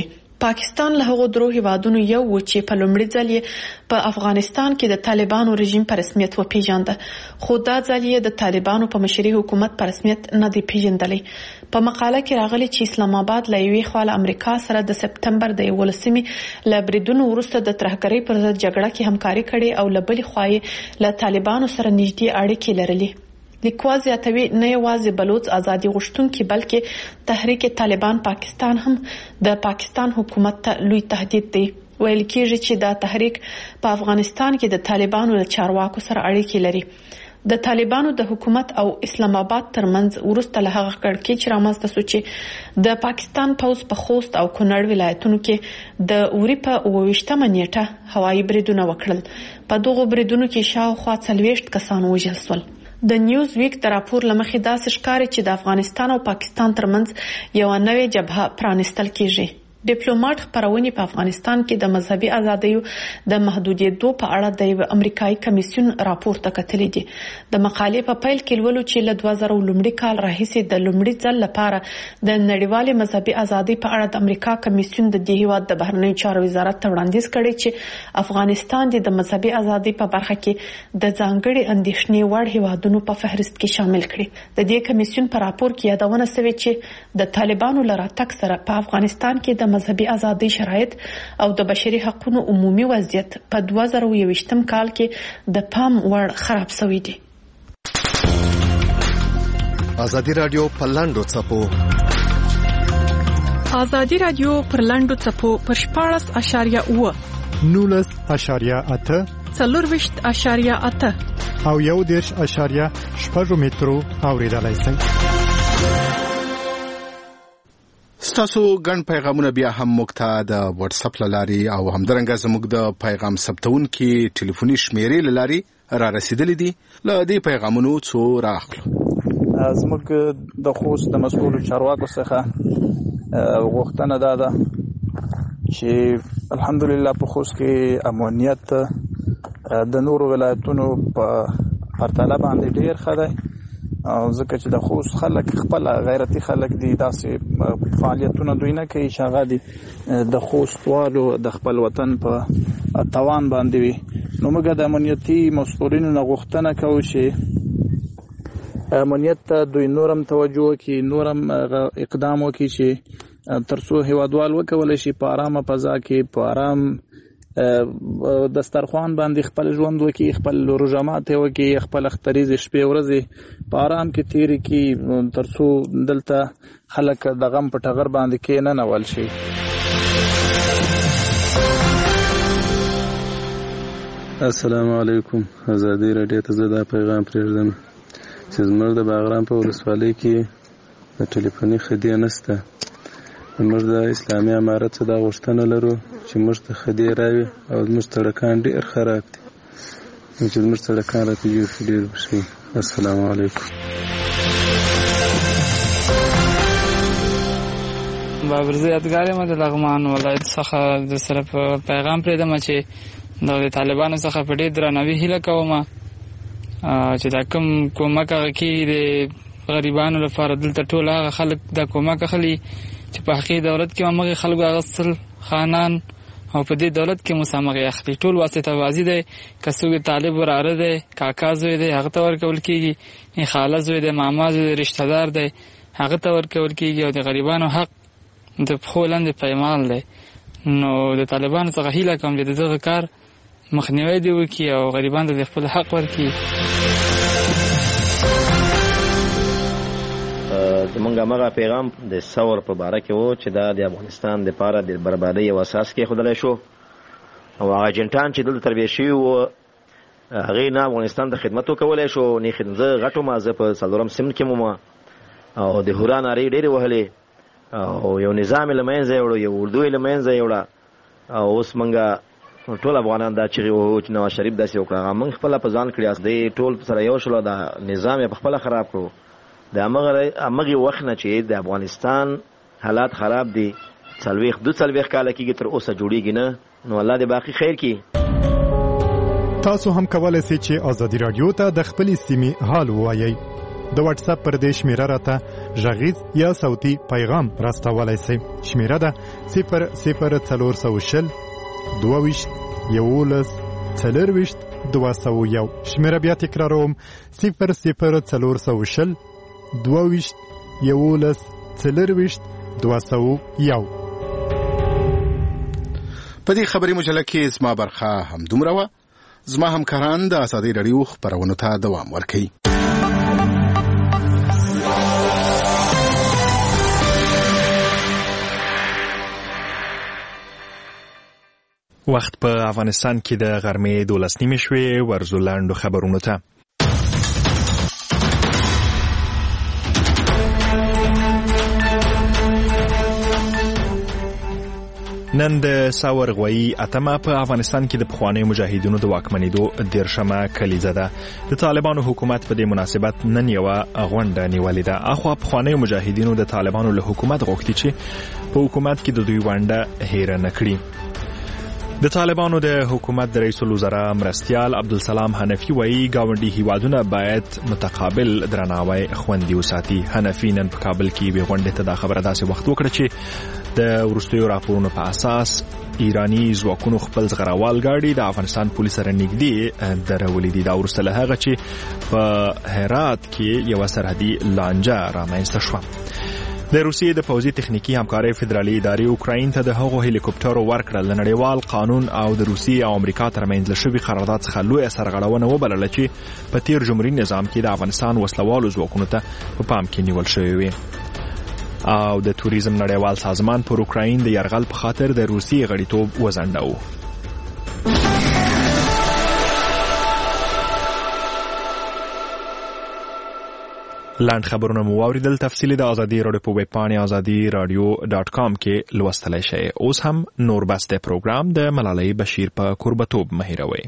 پاکستان له هغو درو هیوادونو یو و چې په لومړي ځل یې په افغانستان کې د طالبانو رژیم په رسمیت وپیژانده، خو دا ځل یې د طالبانو په مشرۍ حکومت په رسمیت نه دی پیژندلی. په مقاله کې راغلی چې اسلام آباد له یوې خوا له امریکا سره د سپتمبر د یولسمې له بریدونو وروسته د ترهګرۍ پر ضد جګړه کې همکاري کړې او له بلې خوا یې له طالبانو سره نږدې اړیکې لرلې. لیکوال زیاتوي نه یوازې بلوچ ازادي غوښتونکي بلکې تحریک طالبان پاکستان هم د پاکستان حکومت ته لوی تهدید دی. ویل کېږي چې دا تحریک په افغانستان کې د طالبانو له چارواکو سره اړیکې لري. د طالبانو د حکومت او اسلام آباد ترمنځ وروسته له هغه کړکېچ چې رامنځته شو چې د پاکستان پوځ په خوست او کونړ ولایتونو کې د اوري په اوه ویشتمه نیټه هوایي بریدونه وکړل. په دغو بریدونو کې شاوخوا څلوېښت کسان وژل شول. د نیوز ویک د راپور لمخې داسې ښکاري چې د افغانستان او پاکستان ترمنځ یو نوې جبهه پرانستل کیږي. ډیپلوماټ خبرونه په افغانستان کې د مذهبي ازادیو د محدودیتو په اړه د یو امریکایي کمیسیون راپور ته کتلې دي. د مقالې په پیل کې ولولو چې له دوه زره لومړي کال راهیسې د لومړي ځل لپاره د نړیوالې مذهبي ازادي په اړه د امریکا کمیسیون د دې هیواد د بهرنیو چارو وزارت ته وړاندیز کړی چې افغانستان د مذهبي ازادي په برخه کې د ځانګړي اندېښنې وړ هیوادونو په فهرست کې شامل کړي. د دې کمیسیون په راپور کې یادونه شوې چې د طالبانو له راتګ سره په افغانستان کې د مذهبي ازادي شرایط او د بشري حقوقو عمومي وضعیت په دوه زره یوویشتم کال کې د پام وړ خراب شوی دی. ازادي رادیو په لاندو څپو ازادي رادیو پر لاندو څپو پر شپاړس اشاریه اوه نولس اشاریه اته څلورویشت اشاریه اته او یو دېرش اشاریه شپږ مترو اوریدلای شئ. ستاسو ګڼ پیغامونه بیا هم موږ ته د واتس اپ لارې او همدارنګه زموږ د پیغام ثبتونکي ټلیفوني شمیرې لارې را رسیدلې دي. له دې پیغامونو څو راخلو. زموږ د خوست د مسؤل چارواکو څخه غوښتنه ده ده چې الحمدلله په خوست کې امنیت د نورو ولایتونو په پرتله باندې ډیر ښه دی، ځکه چې د خوست خلک خپل غیرتي خلک دي، داسې فعالیتونه دوی نه کوي چې هغه دي د خوست والو د خپل وطن په توان باندې وي. نو موږ د امنیتي مسؤلینو نه غوښتنه کوو چې امنیت ته دوی نورم توجه وکړي، نورم اقدام وکړي چې ترڅو هیوادوال وکولی شي په ارامه فضا کې په ارام دسترخوان باندې خپل ژوند وکړي، خپل روژه ماتې وکړي، خپل اختریزې شپې ورځې په ارام کې تېرې کړي، ترڅو دلته خلک د غم په ټغر باندې کېننول شي. السلام علیکم. ازادي رادیو ته زه دا پیغام پرېږدم چې زموږ د باغرام په ولسوالۍ کې د ټلیفوني خدۍ نشته. موږ د اسلامي امارت څخه دا غوښتنه لرو چې موږ ته خدۍ راوي او زموږ سړکان ډېر خراب دي، چې زموږ سړکان راته جوړ شي ډېر به ښه وي. السلام علیکم. بابرزه یادګار یم د لغمان ولایت څخه د سره پیغام پرېږدم چې د طالبانو څخه په ډېر درناوي هیله کوم چې دا کوم کومک هغه کېږي د غریبانو لپاره دلته ټول هغه خلک دا کومک اخلي چې په حقیقي دولت کې همغه خلکو اغوستل خانان او په دې دولت کې مسامغه اخلي. ټول واسطه بازي دی، که څوک طالب وراره دی، کاکا زوی دی هغه ته ورکول کېږي، خاله زوی دی، ماما زوی دی، رشته دار دی هغه ته ورکول کېږي، او د غریبانو حق د پښو لاندې پایمال دی. نو د طالبانو څخه هیله کوم چې دغه کار مخنیوی دی وکړي او غریبانو ته خپل حق ورکړي. زمونږ هغه پیغام د ثور په باره کې و چې دا د افغانستان دپاره د بربادۍ یو اساس کېښودلی شو، او هغه اجنټان چې دلته تربیه شوي وو هغې نه افغانستان ته خدمت وکولی شو. نه زه غټ وم، زه په څلورم صنف کې وم او د هورا نارې ډېرې وهلې او یو نظام یې له منځه یوړو، یو اردو یې له منځه یوړه، او اوس موږ ټول افغانان دا چغې وهو چې نواز شریف داسې وکړه. هغه موږ خپله په ځان کړي، دی ټول سره یو شولو، دا نظام یې په خپله خراب کړو. د همغې وخت نه چې د افغانستان حالات خراب دي، څلوېښت دوه څلوېښت کاله کېږي تر اوسه جوړېږي نه، نو الله دې باقي خیر کړي. تاسو هم کولای شئ چې ازادي رادیو ته د خپلې سیمې حال ووایئ. د واتس اپ پر دې شمیره راته غږیز یا صوتي پیغام راستولای شئ. شمیره ده صفر صفر څلور سوه شل دوه ویشت یولس څلرویشت دوه سوه یو. شمیره بیا تکراروم صفر صفر څلور سوه شل دوه ویشت یولس څلرویشت دوه سوه یو. په دې خبري مجله کې زما برخه هم دومره وه. زما همکاران د ازادي راډیو خپرونو ته دوام ورکوي. وخت په افغانستان کې د غرمې دولس نیمې شوې. ورزو لاندو خبرونو ته. نن د ساور غوي اتمه په افغانستان کې د پخواني مجاهدینو د واکمنېدو دیرشمه کلیزه ده. د طالبانو حکومت په دې مناسبت نن یوه غونډه نیولې ده. اخوا پخواني مجاهدینو د طالبانو له حکومت غوښتي چې په حکومت کې د دوی ونډه هېره نه کړي. د طالبانو د حکومت د رئیس الوزرا مرستیال عبدالسلام حنفي وایي ګاونډي هیوادونه باید متقابل درناوی خوندي وساتي. حنفي نن په کابل کې یوې غونډې ته دا خبره داسې وخت وکړه چې د وروستیو راپورونو په اساس ایرانی ځواکونو خپل زغروال ګاډي د افغانستان پولیس سره نږدې درولې دي. دا وروسته له هغه چې په هرات کې یوه سرحدي لانجه رامنځته شوه. د روسیې د پوځي تخنیکی همکارۍ فدرالي ادارې اوکراین ته د هغو هلیکوپټرو ورکړل. د نړیوال قانون او د روسیې او امریکا ترمنځ شوی قرارداد څخه لویه سرغړونه وبلله چې په تیر جمهوریت نظام کې د افغانستان وسلوالو ځواکونو ته په پام کې نیول شوی وي. او د توریزم نړیوال سازمان پر اوکراین د یرغل په خاطر د روسیې غړیتوب وځنډاوه. لاند خبرونه مو واوریدل. تفصیلی د ازادي راډیو په ویب پاڼې ازادي راډیو ډاټ کام کې لوستلی شئ. اوس هم نور بسته پروګرام د ملالۍ بشیر په کوربتوب مهیروي.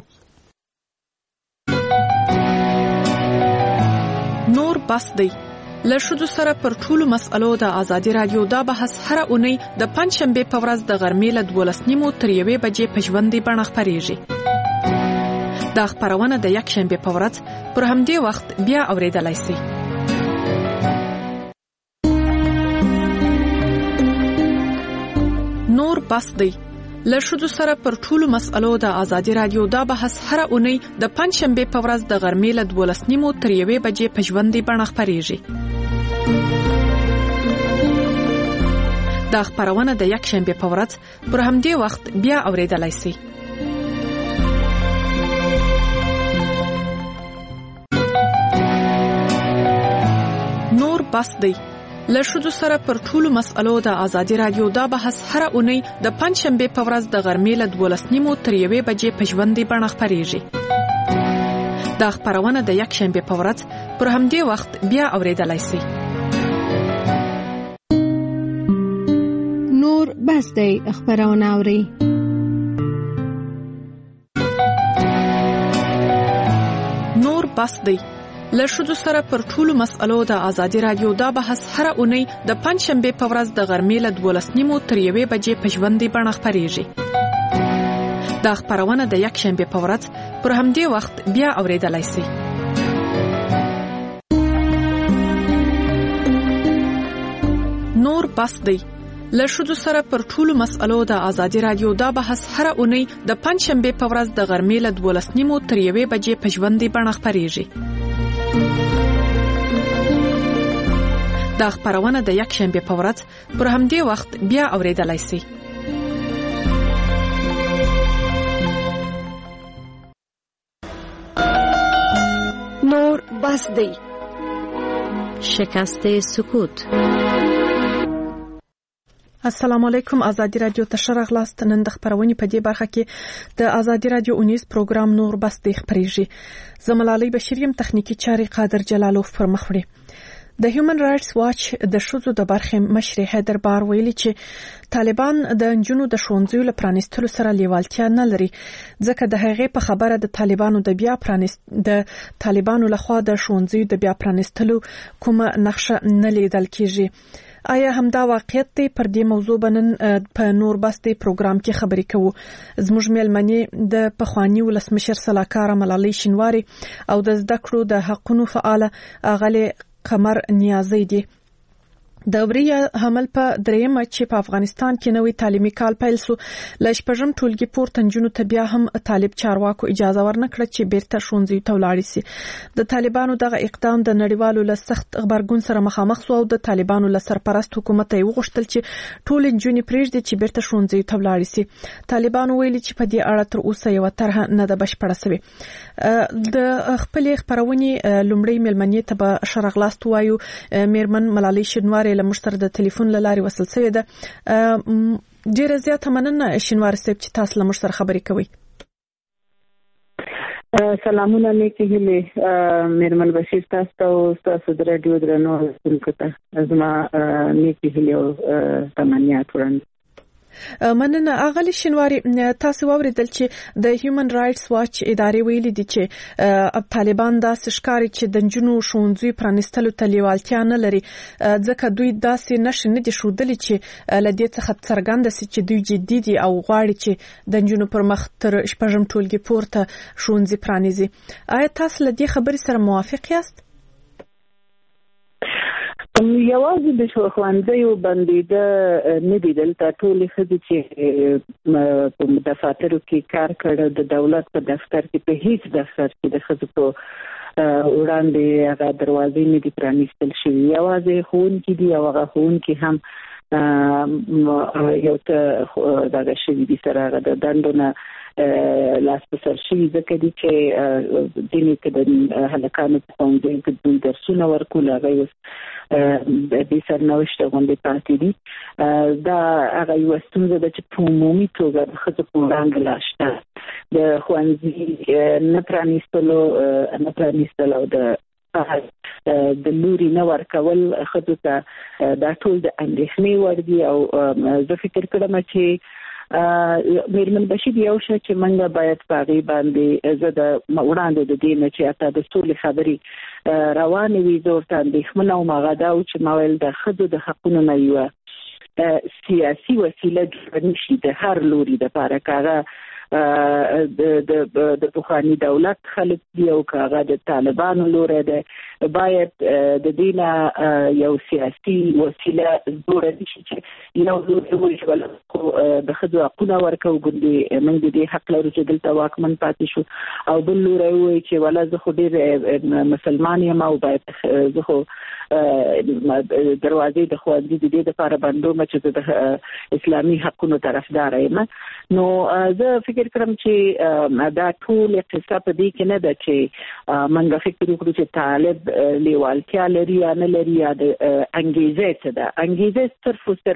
نور بس دی له ښځو سره پر ټولو مسئلو د ازادي راډیو دا بحث هره اونۍ د پنجشنبې په ورځ د غرمې له دولس نیمو تر یوې بجې په ژوندۍ بڼه خپرېږي. دا خپرونه د یکشنبې په ورځ پر همدې وخت بیا اورېدلی شئ. نور بس دی له ښځو سره پر ټولو مسئلو د ازادي راډیو دا بحث هره اونۍ د پنجشنبې په ورځ د غرمې له دولس نیمو تر یوې بجې په ژوندۍ بڼه خپرېږي. دا خپرونه د یکشنبې په ورځ پر همدې وخت بیا اورېدلی شئ. نور بس دی له ښځو سره پر ټولو مسئلو د ازادي راډیو دا بحث هره اونۍ د پنجشنبې په ورځ د غرمې له دولس نیمو تر یوې بجې په ژوندۍ بڼه خپرېږي. دا خپرونه د یکشنبې په ورځ پر همدې وخت بیا اورېدلی شئ. نور بس دی خپرونه اورئ. نور بس دی له ښځو سره پر ټولو مسئلو د ازادي راډیو دا بحث هره اونۍ د پنجشنبې په ورځ د غرمې له دولس نیمو تر یوې بجې په ژوندۍ بڼه خپرېږي. دا خپرونه د یکشنبې په ورځ پر همدې وخت بیا اورېدلی شئ. نور بس دی له ښځو سره پر ټولو مسئلو د ازادي راډیو دا بحث هره اونۍ د پنجشنبې په ورځ د غرمې له دولس نیمو تر یوې بجې په ژوندۍ بڼه خپرېږي. دا خپرونه د یکشنبې په ورځ پر همدې وخت بیا اورېدلی شئ. نور بس دی شکست سکوت. السلام علیکم. ازادي راډیو ته ښه راغلاست. نن د خپرونې په دې برخه کې د ازادي راډیو اونیز پروګرام نور بس دی خپرېږي. زه ملالۍ بشیر یم. تخنیکي چارې قادر جلالوف پر مخ وړي. د هیومن رائټس واچ د ښځو د برخې مشر حیدر بار ویلي چې طالبان د نجونو د ښوونځیو له پرانیستلو سره لیوالتیا نه لري، ځکه د هغې په خبره د طالبانو د بیا پرانیست د طالبانو لخوا د ښوونځیو د بیا پرانیستلو کومه نقشه نه لیدل کیږي. آیا همدا واقعیت دی؟ پر دې موضوع بنن په نور بسته پروګرام کې خبرې کوو. زموږ مېلمنې د پخوانی ولسمشر سلاکار ملالۍ شینواری او د زده کړو د حقونو فعال غلې قمر نیازی دی. د وریه حمل په دریمه چې په افغانستان کې نوې تعلیمي کال پیل شو ل شپږم ټولګي پورته نجونو ته بیا هم طالب چارواکو اجازه ورنکړه چې بیرته ښوونځي ته ولاړ شي. د طالبانو دغه اقدام د نړیوالو له سخت خبرګون سره مخامخ شو او د طالبانو له سرپرست حکومت یې وغوښتل چې ټول نجونې پرېږدي چې بیرته ښوونځي ته ولاړ شي. طالبانو ویلي چې په دې اړه تر اوسه یو طرحه نه ده بشپړه شوې. د خپل خبرونې لومړی ملمنې ته به شرغلاست وایو میرمن ملالۍ شینواری له مشتر د ټلیفون لاري وصل شوی ده. ډیره زیاته مننه شینواری صاحب چې تاسو له مشتر خبرې کوي. سلامونه نیکی هیله میرمن بشیر تاسو ته تاسو د رادیو درنو څنګه زما نیکی هیله او تمنیات وړاندې. مننه اغلی شینواری تاسو اوریدل چې د هیومن رائټس واچ ادارې ویلي دي چې طالبان داسې ښکاري چې د نجونو ښوونځي پرانیستلو ته لیوالتیا نه لري ځکه دوی داسې نشي نه دي ښودلي چې له دې څخه څرګنده سي چې دوی جدي دي او غواړي چې د نجونو پر مخ تر شپږم ټولګي پورته ښوونځي پرانیزي. آیا تاسو له دې خبرې سره موافق یاست؟ یوازې د ښوونځیو بندېده نه دي، دلته ټولې ښځې چې په دفاترو کې کار کړی د دولت په دفتر کې په هیڅ دفتر کې د ښځو په وړاندې هغه دروازې نه دي پرانیستل شوي. یوازې ښوونکي دي او هغه ښوونکي هم یو څه دغه شوي دي سره هغه د دندو نه لاس په سر شوي ځکه دي چې ځینې کې د هلکانو په ښوونځیو کې دوی درسونه ورکول هغه اوس د سرنوشت غونډې پاتې دي. دا هغه یوه ستونزه ده چې په عمومي توګه د ښځو په وړاندې لا شته. د ښوونځي نه پرانیستلو نه پرانیستل او د د لوري نه ورکول ښځو ته دا ټول د اندېښنې وړ دي او زه فکر کړم چې میرمن بشیر یو شی چې موږ باید په هغې باندې زه د وړاندې د دې نه چې حتی د سولې خبرې روانې وي زه ورته اندېښمنه وم هغه دا و چې ما ویل د ښځو د حقونو نه یوه سیاسي وسیله جوړه نه شي د هر لوري دپاره که هغه د پخواني دولت خلک دي او که هغه د طالبانو لوری دی باید د دې نه یو سیاسي وسیله جوړه نه شي چې یو لوري وایي چې خو د ښځو حقونه ورکوو ګوندې موږ د دې حق لرو چې دلته واکمن پاتې شو او بل لوری وایي چې ولا زه خو ډېر مسلمان یم او باید زه خو دروازې د ښوونځي د دې دپاره بندوم چې زه د اسلامي حقونو طرفداره یم. نو زه فکر کړم چې دا ټول قصه په دې کې نه ده چې موږ فکر وکړو چې طالب لیوالتیا لري یا نه لري یا د انګیزې څه ده. انګیزې صرف او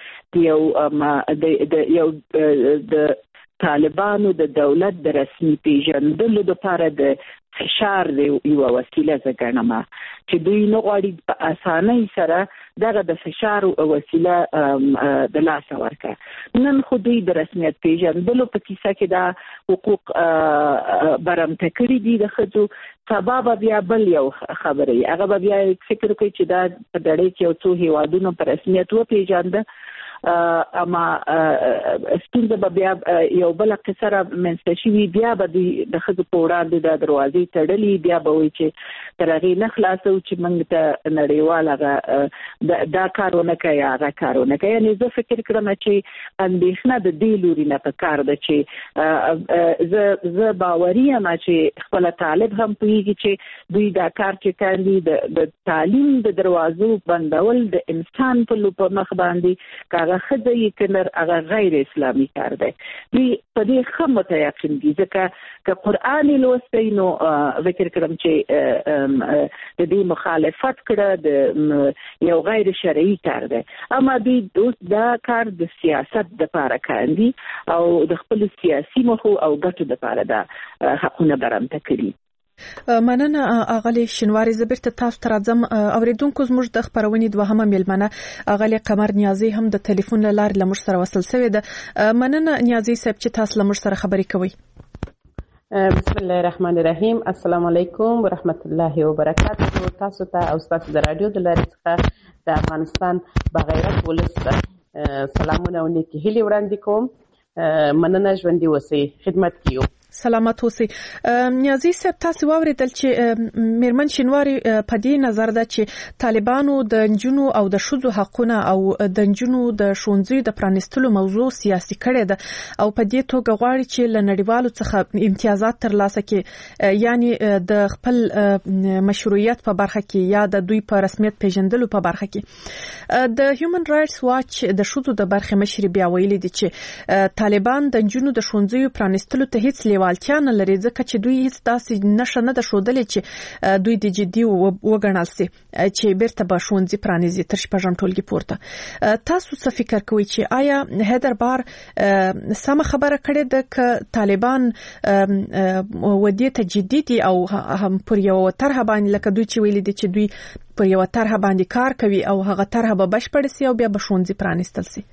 صرف د یو د طالبانو د دولت د رسمي پیژندلو دپاره د فشار یوه وسیله زه ګڼم چې دوی نه غواړي په اسانۍ سره دغه د فشار وسیله د لاسه ورکړه. نن خو دوی د رسمیت پیژندلو په کیسه کې دا حقوق برمته کړي دي د ښځو، سبا به بیا بل یو خبره وي هغه به بیا فکر کوي چې دا په نړۍ کې یو څو هیوادونو په رسمیت وپیژنده اما ستونزه به بیا یو بله قصه را منځته شوي بیا به دوی د ښځو په وړاندې دا دروازې تړلي بیا به وایي چې تر هغې نه خلاصوو چې موږ ته نړیوال هغه دا کار ونه کوي هغه کار ونه کوي. یعنې زه فکر کړم چې اندېښنه د دې لوري نه په کار ده چې زه زه باوري یم چې خپله طالب هم پوهېږي چې دوی دا کار چې کاندي د تعلیم د دروازو بندول د انسان په لو مخ باندې هغه ښځه یې که نر هغه غیر اسلامي کار دی. دوی په دې ښه متیقن دي ځکه که قرآن یې لوستی نو فکر کړم چې د دې مخالفت کړه د یو غیر شرعي کار دی. اما دوی اوس دا کار د سیاست دپاره کاندي او د خپلو سیاسي موخو او ګټو دپاره دا حقونه برمته کړي. مننه اغلی شینواری زه بیرته تاسو ته راځم. اوریدونکو زموږ د خپرونې دوهمه میلمنه اغلی قمر نیازی هم د ټلیفون له لارې له موږ سره وصل شوې ده. مننه نیازی صاحب چې تاسو له موږ سره خبرې کوئ. بسم الله الرحمن الرحیم. السلام علیکم ورحمت الله وبرکاته. تاسو ته او تاسو د رادیو د لارې څخه د افغانستان بغیرت ولس سلامونه او نیکی هیلې وړاندې کوم. مننه ژوندي اوسئ، خدمت کې یو. سلامت اوسئ. نیازي صاحب تاسو واوریدل چې میرمن شینواری په دې نظر ده چې طالبانو د نجونو او د ښځو حقونه او د نجونو د ښوونځیو د پرانیستلو موضوع سیاسي کړې ده او په دې توګه غواړي چې له نړیوالو څخه امتیازات ترلاسه کړي، یعنی د خپل مشروعیت په برخه کې یا د دوی په رسمیت پیژندلو په برخه کې. د هیومن رائټس واچ د ښځو د برخې مشر بیا ویلي دي چې طالبان د نجونو د ښوونځیو پرانیستلو ته هیڅ لیوالتیا نه لري، ځکه چې دوی هیڅ داسې نشه نه ده ښودلې چې دوی د جدي وګڼل سي چې بیرته به ښوونځي پرانیزي تر شپږم ټولګي پورته. تاسو څه فکر کوئ چې آیا حیدربار سم خبره کړې ده ک طالبان ودی ته جدي دي او هم پر یو طرح باندې لکه دوی چې ویلي دي چې دوی پر یو طرح باندې کار کوي او هغه طرح به بشپړ سي او بیا به ښوونځي پرانیستل سي؟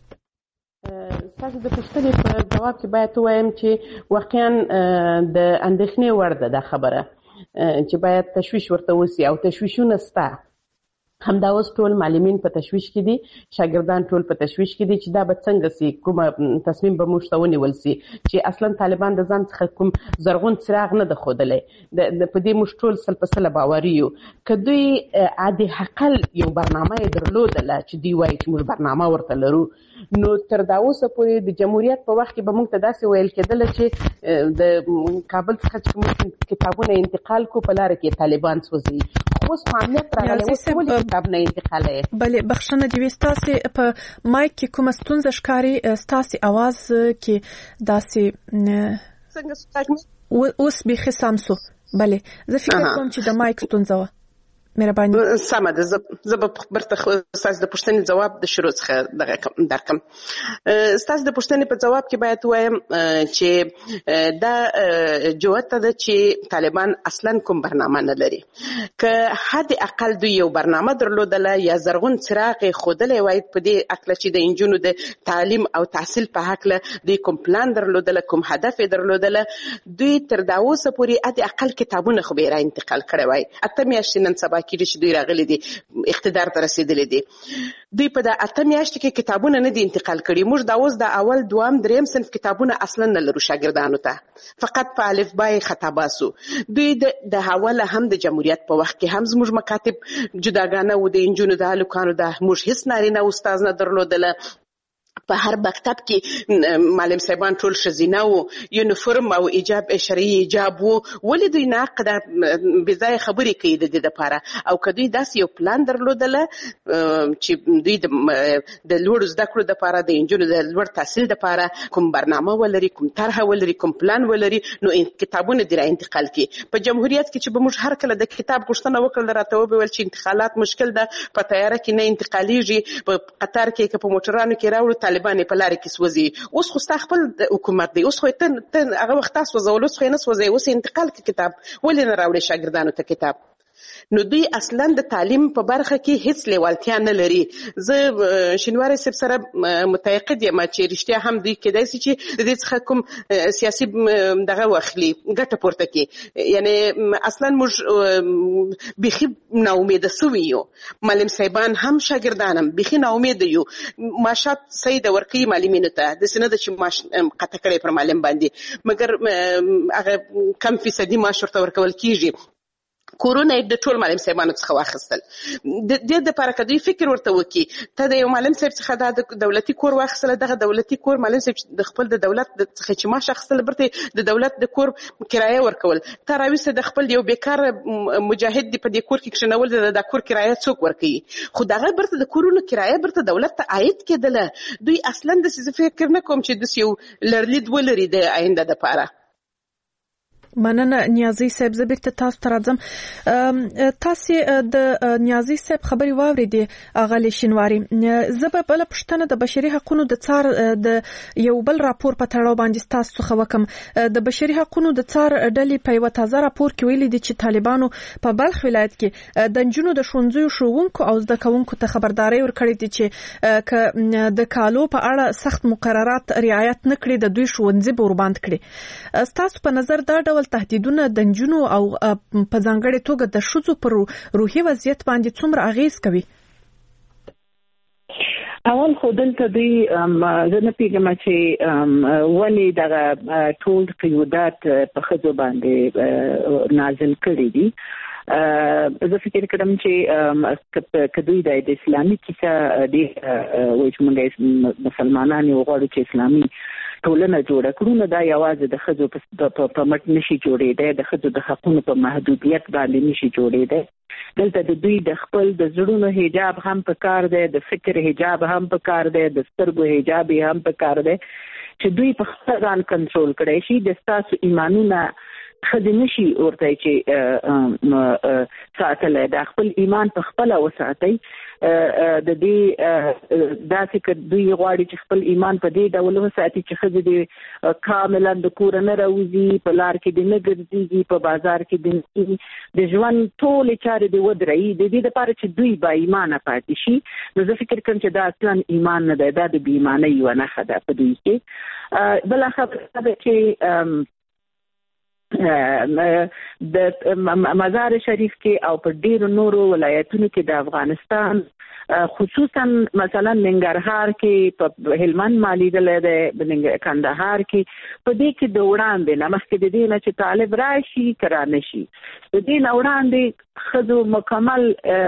تاسو د پوښتنې په جواب کې باید وایم چې واقعا د اندېښنې وړ ده دا خبره چې باید تشویش ورته وسی او تشویشونه ستا همدا اوس ټول معلمین په تشویش کې دي، شاګردان ټول په تشویش کې دي چې دا به څنګه سي، کومه تصمیم به موږ ته ونیول سي چې اصلا طالبان د ځان څخه کوم زرغون څراغ نه ده ښودلی. په دې موږ ټول سل په سله باوري یو. که دوی عادي حقل یو برنامه یې درلودله چې دوی وایي چې موږ برنامه ورته لرو، نو تر دا اوسه پورې د جمهوریت په وخت کې به موږ ته داسې ویل کېدله چې د کابل څخه چې موږ کتابونه انتقال کو په لاره کې طالبان سوځي. اوس امنیت راغلی، اوس ولې کتاب نه انتقالوي؟ بلې بخښنه دې وي، ستاسې په مایک کې کومه ستونزه ښکاري، ستاسې اواز کې داسې څنګه اوس بیخي سم سو. بلې زه فکر کوم چې د مایک ستونزه وه. مهرباني سمه ده. زه به برته ستاسو د پوښتنې جواب د شروع څخه دغه درکم. ستاسو د پوښتنې په جواب کې باید وایم چې دا جوته ده چې طالبان اصلا کوم برنامه نه لري. که حد اقل دوی یو برنامه درلودله یا زرغون څراغ ښودلی وای په دې اکله چې د انجونو د تعلیم او تحصیل په هکله دوی کوم پلان درلودله، کوم هدف یې درلودله، دوی تر دا اوسه پورې حد اقل کتابونه خو به یې را انتقال کړی وای. اته میاشتې نن سبا کېږي چې دوی راغلي دي اقتدار ته رسېدلي دي. دوی په دا اته میاشتې کې کتابونه نه دي انتقال کړي. موږ دا اوس د اول دوام دریم صنف کتابونه اصلا نه لرو شاګردانو ته، فقط په الفبای خطا باسو. دوی د حواله هم د جمهوریت په وخت کې هم زموږ مکاتب جداګانه و، د انجونو د هلکانو د موږ هیڅ نارینه استاد نه درلودله. په هر مکتب کې معلم صاحبان ټول ښځینه وو، یونیفورم او ایجاب شرعي ایجاب وو. ولې دوی ناقده بې ځایه خبرې کوي د دې دپاره؟ او که دوی داسې یو پلان درلودله چې دوی د لوړو زده کړو دپاره د نجونو د لوړ تحصیل دپاره کوم برنامه ولري، کوم طرحه ولري، کوم پلان ولري، نو کتابونه دې را انتقال کړي. په جمهوریت کې چې به موږ هر کله د کتاب غوښتنه وکړله راته وویل چې انتقالات مشکل ده، په تیاره کې نه انتقالیږي، په قطار کې که په موټرانو کې راوړو طالبان په لارې کې سوځي. اوس خو ستا خپل حکومت دی، اوس خو ته هغه وخت تاسو سوځول، اوس خو یې نه سوځوي، اوس انتقال کې کتاب ولې نه راوړي شاګردانو ته کتاب؟ نو دوی اصلا د تعلیم په برخه کې هیڅ لیوالتیا نه لري. زه شینواری صاحب سره متعاقد یم چې رښتیا هم دوی کېدای شي چې د دې څخه کوم سیاسي دغه واخلي ګټه پورته کړي. یعنی اصلا موږ بیخي ناامیده سوي یو، معلم صاحبان هم شاګردان هم بیخي ناامیده یو. معاشات صحیح د ورکوي معلمینو ته، داسې نه ده چې معاش قطع کړی پر معلم باندې، مګر هغه کم فیصدي معاش ورته ورکول کېږي. کورونه د ټول معلم صاحبانو څخه واخیستل. د دې دپاره که دوی فکر ورته وکړي، ته د یو معلم صاحب څخه دا د دولتي کور واخیستله، دغه دولتي کور معلم صاحب د خپل د دولت څخه چې معاش اخیستله برته د دولت د کور کرایه ورکول. ته راویسته د خپل یو بیکاره مجاهد دی په دې کور کې کښېنول، د کور کرایه څوک ورکوي؟ خو دغه برته د کورونو کرایه برته دولت ته عاید کېدله. دوی اصلا داسې فکر نه کوم چې داسې یو لرلید ولري د آینده دپاره. مننه نیازي صاحب. زه بیرته تاسو ته راځم. تاسو د نیازي صاحب خبري واورېدې اغلی شینواری. زه به بل پښتنه د بشري حقوقو د څار د یو بل راپور په تړاو باندې تاسو څخه وکم. د بشري حقوقو د څار ډلې په یو تازه راپور کې ویلي دي چې طالبانو په بلخ ولایت کې د نجونو د ښوونځیو ښوونکو او زده کوونکو ته خبرداري ورکړې دي چې د کالو په اړه سخت مقررات رعایت نه کړي د دوی ښوونځي به ورباند کړي. ستاسو په نظر دا ډول تهدیدونه د نجونو او په ځانګړې توګه د ښځو پر روحي وضعیت باندې څومره اغیز کوي؟ اول خو دلته دوی زه نه پیږم چې ولې دغه ټول قیودات په ښځو باندې نازل کړي دي. زه فکر کوم چې که دوی د اسلامي کیسه دی وایي چې موږ مسلمانان یو غواړو چې اسلامي ټولنه جوړه کړو، نو دا یوازې د ښځو په مټ نشي جوړېدی، د ښځو د حقونو په محدودیت باندې نشي جوړېدی. دلته د دوی د خپل د زړونو حجاب هم په کار دی، د فکر حجاب هم په کار دی، د سترګو حجاب هم په کار دی چې دوی په خپل ځان کنټرول کړی شي. د ستاسو ایمانونه ښځې نشي ورته چې ساتلی، د خپل ایمان په خپله وساتئ. د دې داسې که دوی غواړي چې خپل ایمان په دې ډول وساتي چې ښځې دې کاملا د کوره نه راوځي، په لار کې دې نه ګرځېږي، په بازار کې دې د ژوند ټولې چارې دې ودرئي، د دې دپاره چې دوی با ایمانه پاتې شي. نو زه فکر کوم چې دا اصلا ایمان نه دی، دا د بې ایمانۍ یوه نښه ده په دوی کې. بله خبره ده چې د مزار شریف کې او په ډیرو نورو ولایتونو کې د افغانستان خصوصا مثلا ننګرهار کې، په هلمند ما لیدلی دی، کندهار کې، په دې کې د وړاندې نه مخکې د دې نه چې طالب راشي که را نشي، د دې نه وړاندې ښځو مکمل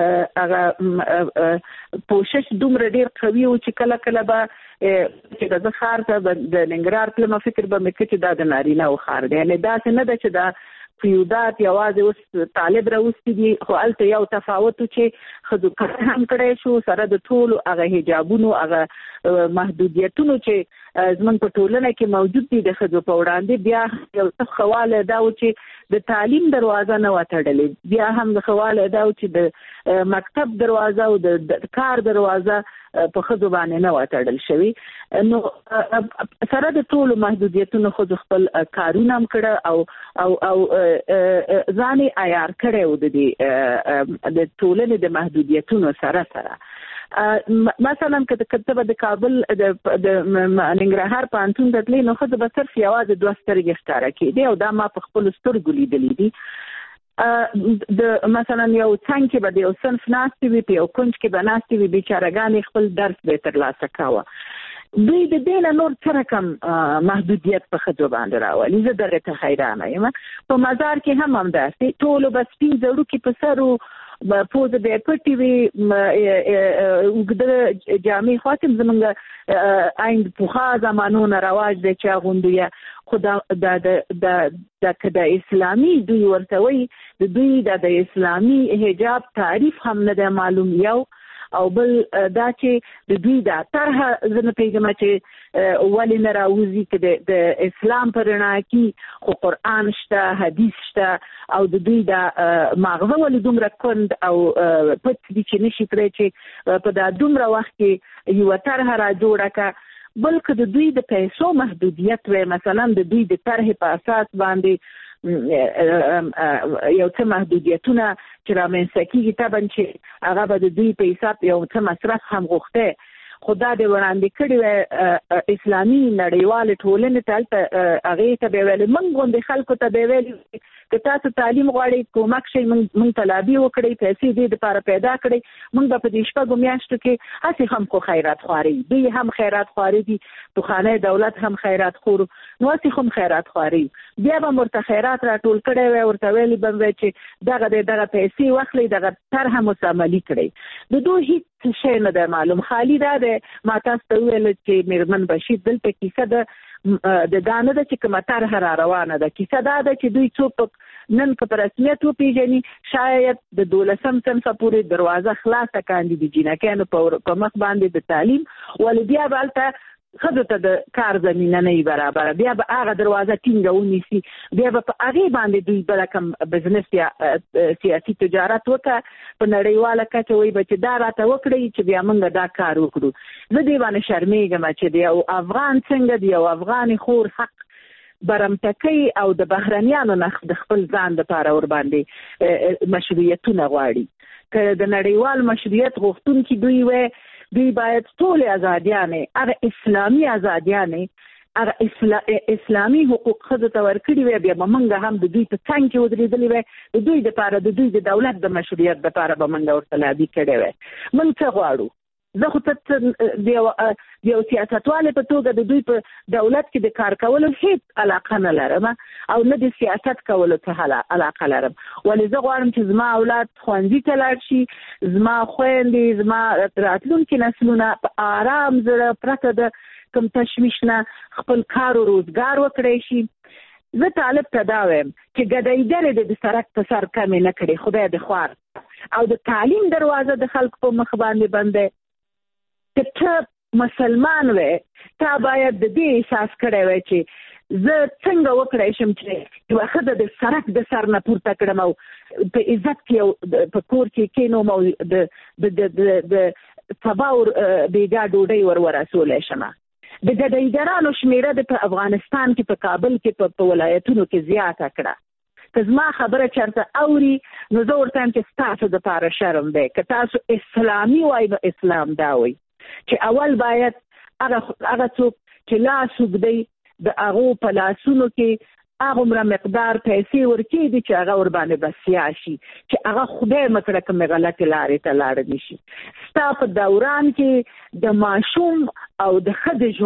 هغه کوشش دومره ډېر قوي و چې کله کله به چې زه ښار ته د ننګرهار تلم فکر به مې که چې دا د نارینه و ښار دی، یعنې داسې نه ده چې دا قیودات یوازې اوس طالب راوستي دي، خو هلته یو تفاوت و چې ښځو کار هم کړی شو سره د ټولو هغه حجابونو هغه محدودیتونو چې زموږ په ټولنه کې موجود دي د ښځو په وړاندې. بیا یو څه ښه والی دا و چې د تعلیم دروازه نه وه تړلې، بیا هم د ښه والی دا و چې د مکتب دروازه او د کار دروازه په ښځو باندې نه وه تړل شوي. نو سره د ټولو محدودیتونو ښځو خپل کارونه هم کړه او او او ځان یې عیار کړی و د دې د ټولنې د محدودیتونو سره سره. مثلا که ته به د کابل د ننګرهار پوهنتون ته تلې نو ښځه به صرف یوازې دوه سترګې ښکاره کېدې، او دا ما په خپلو سترګو لیدلي دي. د مثلا یو څنګ کې به د یو صنف ناستې وي، په یو کونج کې به ناستې وي، بیچارهګانې خپل درس به یې ترلاسه کوه. دوی د دې نه نور څه رقم محدودیت په ښځو باندې راولي. زه دغې ته حیرانه یم. په مزار کې هم همداسې ټولو به سپین زړوکي په سر و، پوزه به یې پټې وي، اوږده جامې خو هم زموږ عین پخوا زمانو نه رواج دی چې اغوندو، خو دا که د اسلامي دوی ورته وایي د دوی د اسلامي حجاب تعریف هم نه دی معلوم، یو او بل دا چې د دوی دا طرحه زه نه پوهېږم چې ولې نه راوځي که د اسلام په رڼا کې خو قرآن شته، حدیث شته، او د دوی دا ماغزه ولې دومره کند او پټ دي چې نشي کړی چې په دا دومره وخت کې یوه طرحه را جوړه کړه. بل که د دوی د پیسو محدودیت وی، مثلا د دوی د طرحې په اساس باندې یو څه محدودیتونه چې رامنځته کېږي، طبعا چې هغه به د دوی په حساب یو څه مصرف هم غوښتی، خو دا د وړاندې کړي وی اسلامي نړیوالې ټولنې ته هلته هغې ته به یې ویلې، موږ غوندې خلکو ته به یې ویلې که تاسو تعلیم غواړئ کومک شئ، موږ ته لابي وکړئ، پیسې دې دپاره پیدا کړئ، موږ به په دې شپږو میاشتو کې هسې هم خو خیرات خواري، دوی هم خیرات خواري دي، پخوانی دولت هم خیرات خور، نو هسې خو هم خیرات خواري. بیا به ورته خیرات راټول کړی وی، ورته ویلي به وی چې دغه دی دغه پیسې واخلئ، دغه طرحه مو عملي کړئ. د دوی هېڅ شی نه دی معلوم، خالي دا دی ما تاسو ته وویل چې میرمن بشیر دلته کیسه ده د دا نه ده چې کومه طرحه را روانه ده، کیسه دا ده چې دوی څوک نن که په رسمیت وپېژني شاید د دولسم صنفه پورې دروازه خلاصه کاندي د جینکیانو په مخ باندې د تعلیم، ولې بیا به هلته ښځو ته د کار زمینه نه وي برابره، بیا به هغه دروازه ټینګه ونیسي، بیا به په هغې باندې دوی بله کوم بزنس یا سیاسي تجارت وکړه په نړیواله کچه، وایي به چې دا راته وکړئ چې بیا موږ دا کار وکړو. زه دې باندې شرمېږم چې د یو افغان څنګه د یو افغانې خور حق برمتکۍ او د بهرنیانو نه د خپل ځان دپاره ورباندې مشروعیتونه غواړي. که د نړیوال مشروعیت غوښتونکي دوی وی دوی باید ټولې ازادیانې هغه اسلامي ازادیانې هغه اسلامي حقوق ښځو ته ورکړي وی، بیا به موږ هم د دوی په څنګ کې ودرېدلي وی، د دوی دپاره د دوی د دولت د مشروعیت دپاره به موږ ورته لابي کړی وی. موږ څه غواړو؟ زه خو ته د یو سیاستوال په توګه د دوی په دولت کې د کار کولو هیڅ علاقه نه لرم او نه د سیاست کولو ته علاقه لرم، ولې زه غواړم چې زما اولاد ښوونځي ته لاړ شي، زما خویندې، زما راتلونکي نسلونه په آرام زړه پرته د کوم تشویش نه خپل کار او روزګار وکړی شي. زه طالب ته دا وایم چې ګډېدل د سړک په سر کمې نه کړي، خدای دې خوار او د تعلیم دروازه د خلکو په مخ باندې بندې. که ته مسلمان وې تا باید د دې احساس کړی وای چې زه څنګه وکړی شم چې یوه ښځه د سړک د سر نه پورته کړم او په عزت کې په کور کې کېنوم او د سبا بېګا ډوډۍ ور ورسولی شم. د ګډېدرانو شمېره د په افغانستان کې په کابل کې په ولایتونو کې زیاته کړه. که زما خبره چېرته اوري نو زه ورته یم چې ستاسو دپاره شرم دی. که تاسو اسلامي وای نو اسلام دا وایي چې اول باید هغه څوک چې لاس اوږدی د هغو په لاسونو کې هغومره مقدار پیسې ورکېږي چې هغه ورباندې بسیا شي، چې هغه خدای مه کړه کومې غلطې لارې ته لاړه نه شي. ستا په دوران کې د ماشوم او د ښځې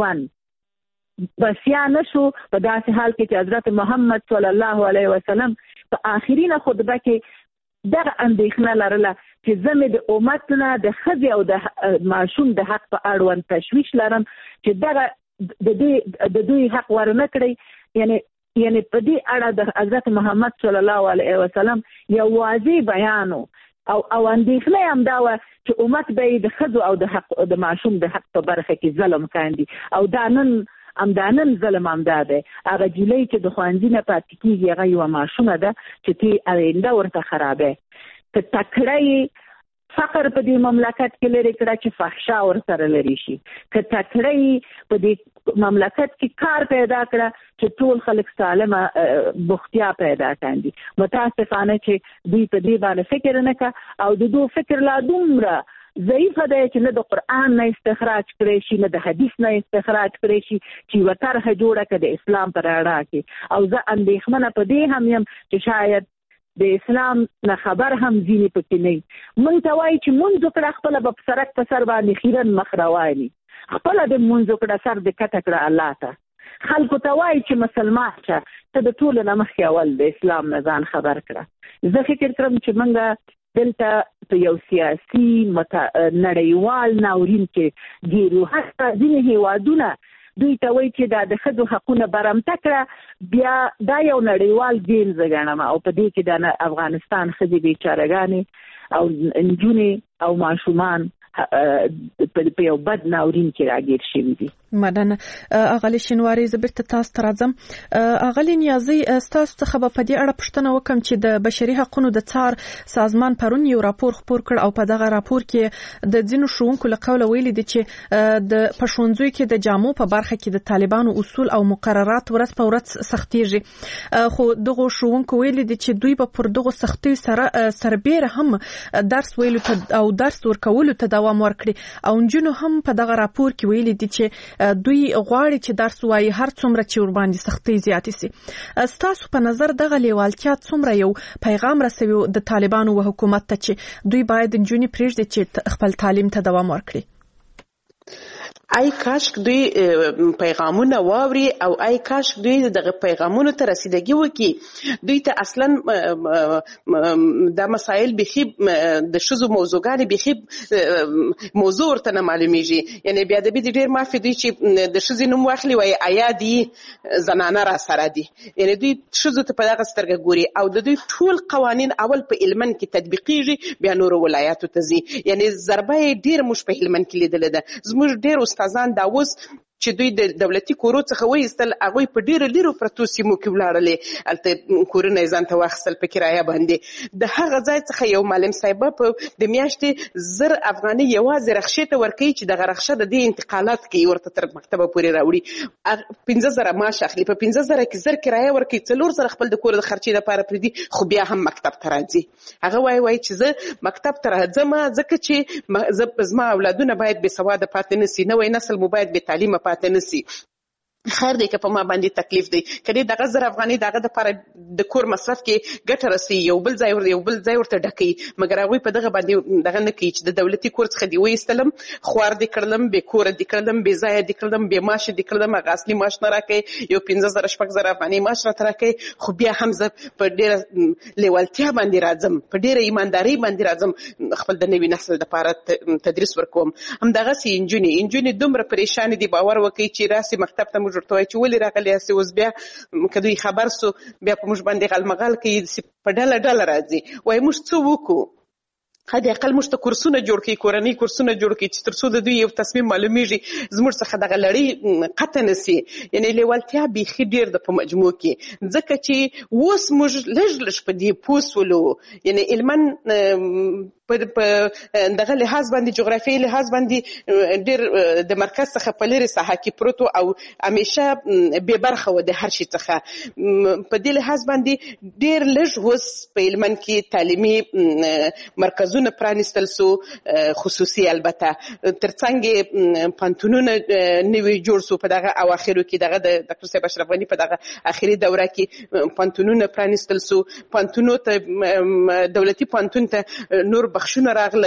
ژوند بسیا نه شو، په داسې حال کې چې حضرت محمد صلی الله علیه وسلم په آخرینه خطبه کې دغه اندېښنه لرله چې زه مې د امت نه د ښځې او د ماشوم د حق په اړوند تشویش لرم چې دغه د دوی حق ورنه کړئ. یعنی یعنی په دې اړه د حضرت محمد صلی الله علیه وسلم یو واضح بیان او او اندېښنه هم دا وه چې امت به یې د ښځو او د حق د ماشوم د حق په برخه کې ظلم کاندي، او دا نن همدا نن ظلم همدا دی. هغه جیلۍ چې د ښوونځي نه پاتې کېږي هغه یوه ماشومه ده چې تی آینده ورته خرابی. که تکړه فقر په دې مملکت کې لري کړه چې فحشا ورسره لري شي، که تکړه په دې مملکت کې کار پیدا کړه چې ټول خلک سالمه بوختیا پیدا کاندي. متاسفانه چې دوی په دې باندې فکر نه کوي او د دوی فکر لا دومره ضعیفه دی چې نه د قرآن نه استخراج کړی شي نه د حدیث نه استخراج کړی شي چې یوه طرحه جوړه کړه د اسلام په رڼا کې. او زه اندېښمنه په دې هم یم چې شاید د اسلام نه خبر هم ځینې پکې نه. مونږ ته وایي چې مونځ وکړه خپله به په سړک په سر باندې خیرن مخ رواني، خپله د مونځ وکړه سر دې کته کړه الله ته. خلکو ته وایي چې مسلمان شه ته د ټولو نه مخکې اول د اسلام نه ځان خبر کړه. زه فکر کوم چې مونږ دلته په یو سیاسي نړیوال ناورین کې ګیرو. حتی ځینې هیوادونه دوی ته وایي چې دا د ښځو حقونه برمته کړه، بیا دا یو نړیوال گیم زه ګڼم او په دې کې د افغانستان ښځې بیچارهګانې او نجونې او ماشومان په یو بد ناورین کې راګیر شوي دي. مننه. اغلی شینواری زه بیرته تاسو ته راځم. اغلی نیازی ستاسو څخه به په دې اړه پوښتنه وکړم چې د بشري حقوقو د څار سازمان پرون یو راپور خپور کړ او په دغه راپور کې د ځینو ښوونکو له قوله ویلي دي چې د په ښوونځیو کې د جامو په برخه کې د طالبانو اصول او مقررات ورځ په ورځ سختېږي، خو دغه ښوونکو ویلي دي چې دوی به پر دغه سختیو سره سربېره هم درس ویلو ته او درس ورکولو ته دوام ورکړي. او نجونو هم په دغه راپور کې ویلي دي چې دوی غواړي چې درس وایي هر څومره چې ورباندې سختۍ زیاتې سي. ستاسو په نظر دغه لیوالتیا څومره یو پیغام رسوي د طالبانو و حکومت ته چې دوی باید نجونې پرېږدي چې خپل تعلیم ته دوام ورکړي؟ ای کاشک دوی پیغامونه واوري او ای کاشک دوی دغه پیغامونو ته رسیدګي وکړي. دوی ته اصلا د مسائل بخي د شذو موضوعګانې بخي موضوع ورته نه معلومیږي. یعنی بیا د دې ډیر معافي دوی چې د شذې نوم واخلي وایي ایا دی زنانه را سره دي، یعنی دوی شذو ته په دغه سترګه ګوري او د دوی ټول قوانین اول په هلمند کې تطبیقیږي بیا نورو ولایاتو ته ځي. یعنی ضربه یې ډیر موږ په هلمند کې لیدلې ده. زموږ ډیر استادان دا اوس چې دوی د دولتي کورو څخه وایستل هغوی په ډیرو لیرو پرتو سیمو کې ولاړلې، هلته کورونه یې ځان ته واخیستل په کرایه باندې. د هغه ځای څخه یو معلم صاحبه په د میاشتې زر افغانۍ یوازې رخشې ته ورکوي چې دغه رخشه د دې انتقالات کوي ورته تر مکتبه پورې راوړي. پنځه زره معاش اخلي، په پنځه زره کې زر کرایه ورکوي، څلور زره خپل د کور د خرچې لپاره پرېږدي، خو بیا هم مکتب ته راځي. هغه وایي وایي چې زه مکتب ته راځم ځکه چې زما اولادونه باید بې سواده پاتې نه سي، نوی نسل مو باید بې تعلیمه پاتې نه سي. خیر دی که په ما باندې تکلیف دی کله دغه زر افغاني دغه د لپاره د کور مصرف کې ګټه رسي یو بل ځای ور یو بل ځای ورته ډکې مګر هغه په دغه باندې دغه نه کوي چې د دولتي کور څخه دی وېستلم خوار دی کړلم به کور دی کړلم به ځای دی کړلم به معاش دی کړلم هغه اصلي معاش نه راکې یو پنځه زره شپږ زره افغاني معاش را ترکې خو بیا هم زه په ډېره لیوالتیا باندې راځم په ډېره ایمانداري باندې راځم خپل د نوي نسل لپاره تدریس ورکوم هم دغه سي انجونی انجونی دومره پریشان دي باور وکړي چې راسي مکتب ته موږ ورته وایي چې ولې راغلی یاستې اوس بیا که دوی خبر سو بیا په موږ باندې غلمغال کوي په ډله ډله راځي وایي موږ څه وکړو حد اقل موږ ته کورسونه جوړ کړي کورنۍ کورسونه جوړ کړي چې تر څو د دوی یو تصمیم معلومیږي زموږ څخه دغه لړۍ قطع نه سي یعنې لیوالتیا بیخي ډېر ده په مجموع کې ځکه چې اوس موږ لږ لږ په دې پوه سولو یعنې علما په دغه لحاظ باندې جغرافیایي لحاظ باندې ډېر د مرکز څخه په لرې ساحه کې پروت او همیشه بې برخه و د هر شي څخه په دې لحاظ باندې ډېر لږ اوس په هلمند کې تعلیمي مرکزونه پرانیستل سو خصوصي البته تر څنګ پانتونونه نوي جوړ سو په دغه اواخرو کې دغه د ډاکټر صاحب اشرف غني په دغه اخري دوره کې پانتونونه پرانیستل سو پانتونو ته دولتي پانتون ته نور بخښونه راغله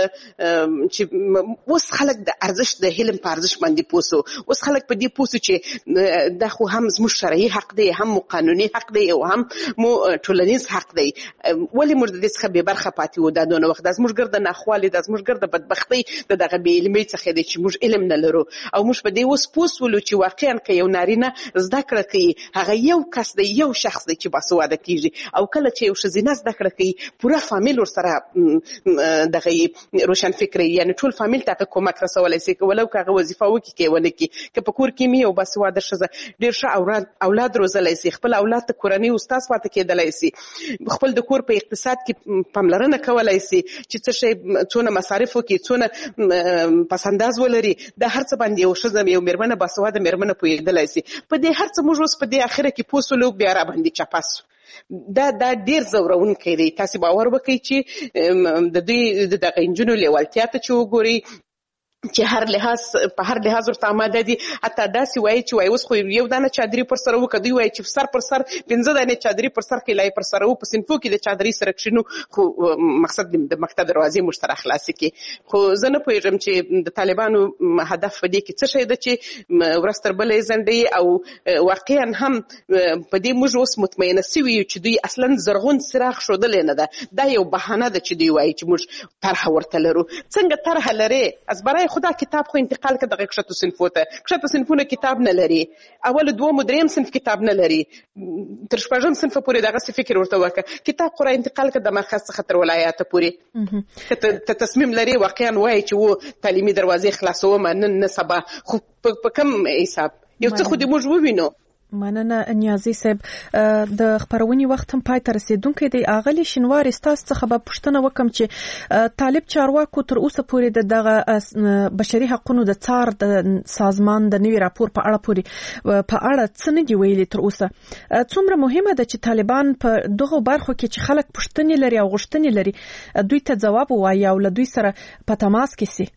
چې اوس خلک د ارزښت د علم په ارزښت باندې پوه سو اوس خلک په دې پوه سو چې دا خو هم زموږ شرعي حق دی هم مو قانوني حق دی او هم مو ټولنیز حق دی ولې موږ د دې څخه بې برخه پاتې وو دا دونه وخت دا زموږ ګرده ناخوالې دا زموږ ګرده بدبختۍ د دغه بې علمۍ څخه دی چې موږ علم نه لرو او موږ په دې اوس پوه سولو چې واقعا که یو نارینه زده کړه کوي هغه یو کس دی یو شخص دی چې باسواده کېږي او کله چې یو ښځینه زده کړه کوي پوره فامیل ورسره دغه روشن فکري یعنی ټول فامیل ته کومک رسولای شي ولو که وظیفه وکړي کې ونه کې که په کور کې می او باسواده ښځه ډېر ښه اولاد اولاد روزلای شي خپل اولاد ته کورنۍ استاد پاتې کېدلای شي خپل د کور په اقتصاد کې پاملرنه کولای شي چې څه شی څونه مصارف وکړي څونه پسنداز ولري د هر څه باندې یو ښځه یو مېرمنه باسواده مېرمنه پوهېدلی شي په دې هر څه موږ اوس په دې اخره کې پوه سولو بیا را باندې چپه سو دا دا ډیر زورونکی دی تاسو باور وکړئ چې د دوی د دغه نجونو لیوالتیا ته چې وګورئ چې هر لحاظ په هر لحاظ ورته آماده دي حتی داسې وایي چې وایي اوس خو یو دانه چادري پر سره وکړه دوی وایي چې سر پر سر پنځه دانې چادري پر سر کې لای پر سره و په صنفو کې د چادري سره کښینو خو مقصد د مکتب دروازې موږ سره خلاصې کړي خو زه نه پوهېږم چې د طالبانو هدف په دې کې څه شی ده چې ورځ تر بله یې ځنډوي او واقعا هم په دې موږ اوس مطمئنه سوي یو چې دوی اصلا زرغون څراغ ښودلی نه ده دا یو بهانه ده چې دوی وایي چې موږ طرحه ورته لرو څنګه طرحه لرې از برای خدا کتاب خو انتقال کړه دغه کښتو صنفو ته کښتو صنفونه کتاب نه لري اول دوم دریم صنف کتاب نه لري تر شپږم صنف پورې دغه فکر ورته وکړه کتاب خو را انتقال کړه د مرکز څخه تر ولایاتو پورې ته تصمیم لري واقعا وایي چې و تعلیمي دروازې خلاصوم نن نه سبا خو په کم حساب یو څه خو دې موږ ووینو مننه نیازي صاحب د خبرونې وخت هم پای ته رسیدونکی دی اغلی شنوار ستاسو څخه به پوښتنه وکم چې طالب چارواکو تر اوسه پورې د دغه بشري حقوقو د څار د سازمان د نوي راپور په اړه پورې په اړه څه نه دی ویلي تر اوسه څومره مهمه ده چې طالبان په دغه برخو کې چې خلک پوښتنې لري او غوښتنې لري دوی ته ځواب ووایي او له دوی سره په تماس کې سي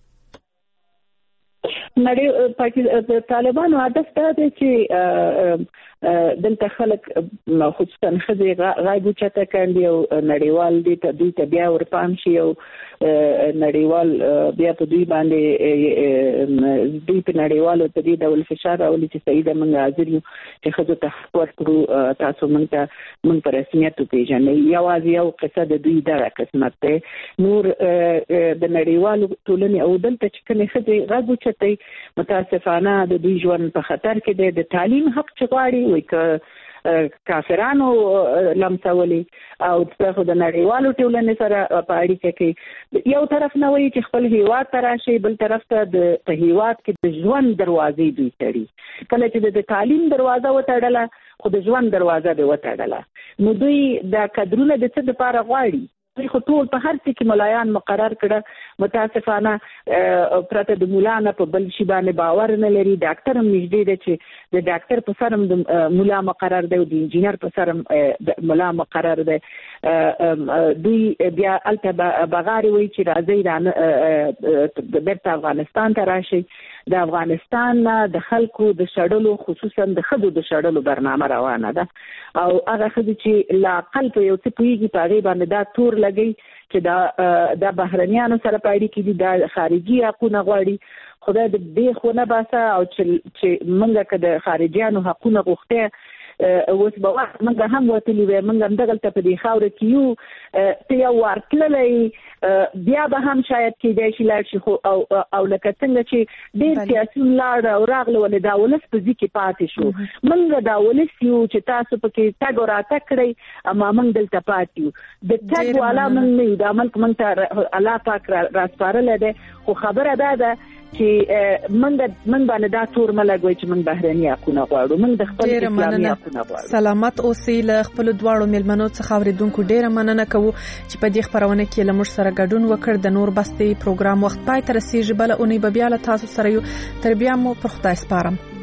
نړۍ پاکستان طالبانو هدف دا دی چې دلته خلک خصوصا ښځې غایب اوچته کړي او نړیوال دي ته دوی ته بیا ورپام شي او نړیوال بیا په دوی باندې دوی په نړیوالو په دې ډول فشار راولي چې سیده موږ حاضر یو چې ښځو ته حق ورکړو تاسو موږ ته موږ په رسمیت وپېژنئ یوازې یو قصه د دوی دغه قسمت دی نور د نړیوالو ټولنې او دلته چې کومې ښځې غږ اوچتوي متاسفانه د دوی ژوند په خطر کې دی د تعلیم حق چې غواړي وایي که کافرانو لمسولي او څخه د نړیوالو ټولنې سره په اړیکه کې یو طرف نه وایي چې خپل هیواد ته راشي بل طرف ته د په هیواد کې د ژوند دروازې دوی تړي کله چې د تعلیم دروازه وتړله خو د ژوند دروازه به وتړله نو دوی دا کدرونه د څه لپاره غواړي دوی خو ټول په هر څه کې ملایان مقرر کړه متاسفانه پرته د مولا نه په بل شي باندې باور نه لري ډاکټر هم نږدې دی چې د ډاکټر په سر هم د مولا مقرر دی او د انجینر په سر هم مولا مقرر دی دوی بیا هلته بغارې وایي چې راځئ بیرته افغانستان ته راشئ د افغانستان د خلکو د شړلو خصوصا د خدو د شړلو برنامه روانه ده او هغه خدي چې لا قلب یو څه پیږي په غیبه باندې دا تور لګي چې دا د بهرنیانو سره پایډي کې دي د خارجي حقوقو غواړي خدای دې خو نه باسه او چې چې منګه کده خارجيانو حقوقو غوښته اوس به وخت منګه هم وتلی وي منګه هم دغلته په دې خاوره کې یو ته یو ورتللی بیا به هم شاید کېدای شي لاړ شي خو او او لکه څنګه چې ډېر سیاسیون لاړ او راغله ولې دا ولس په ځي کې پاتې شو منګه دا ولس یو چې تاسو پکې تګ او راتګ کړئ اما موږ دلته پاتې یو د تګ والا موږ نه یو د ملک موږ ته الله پاک راسپارلی دی خو خبره دا ده چې منګ من باندې دا تور ملګوي چې من بهرني حقونه غواړو من د خپل اسلامي حقونه غواړو. سلامت اوسئ. له خپل دواړو ملمنو څخه اوریدونکو ډیره مننه کوو چې په دې خبرونه کې له موږ سره ګډون وکړ. د نور بستي پروګرام وخت پای ته رسیږي بل اونۍ به بیا له تاسو سره یو تر بیا مو پر خدای سپارم.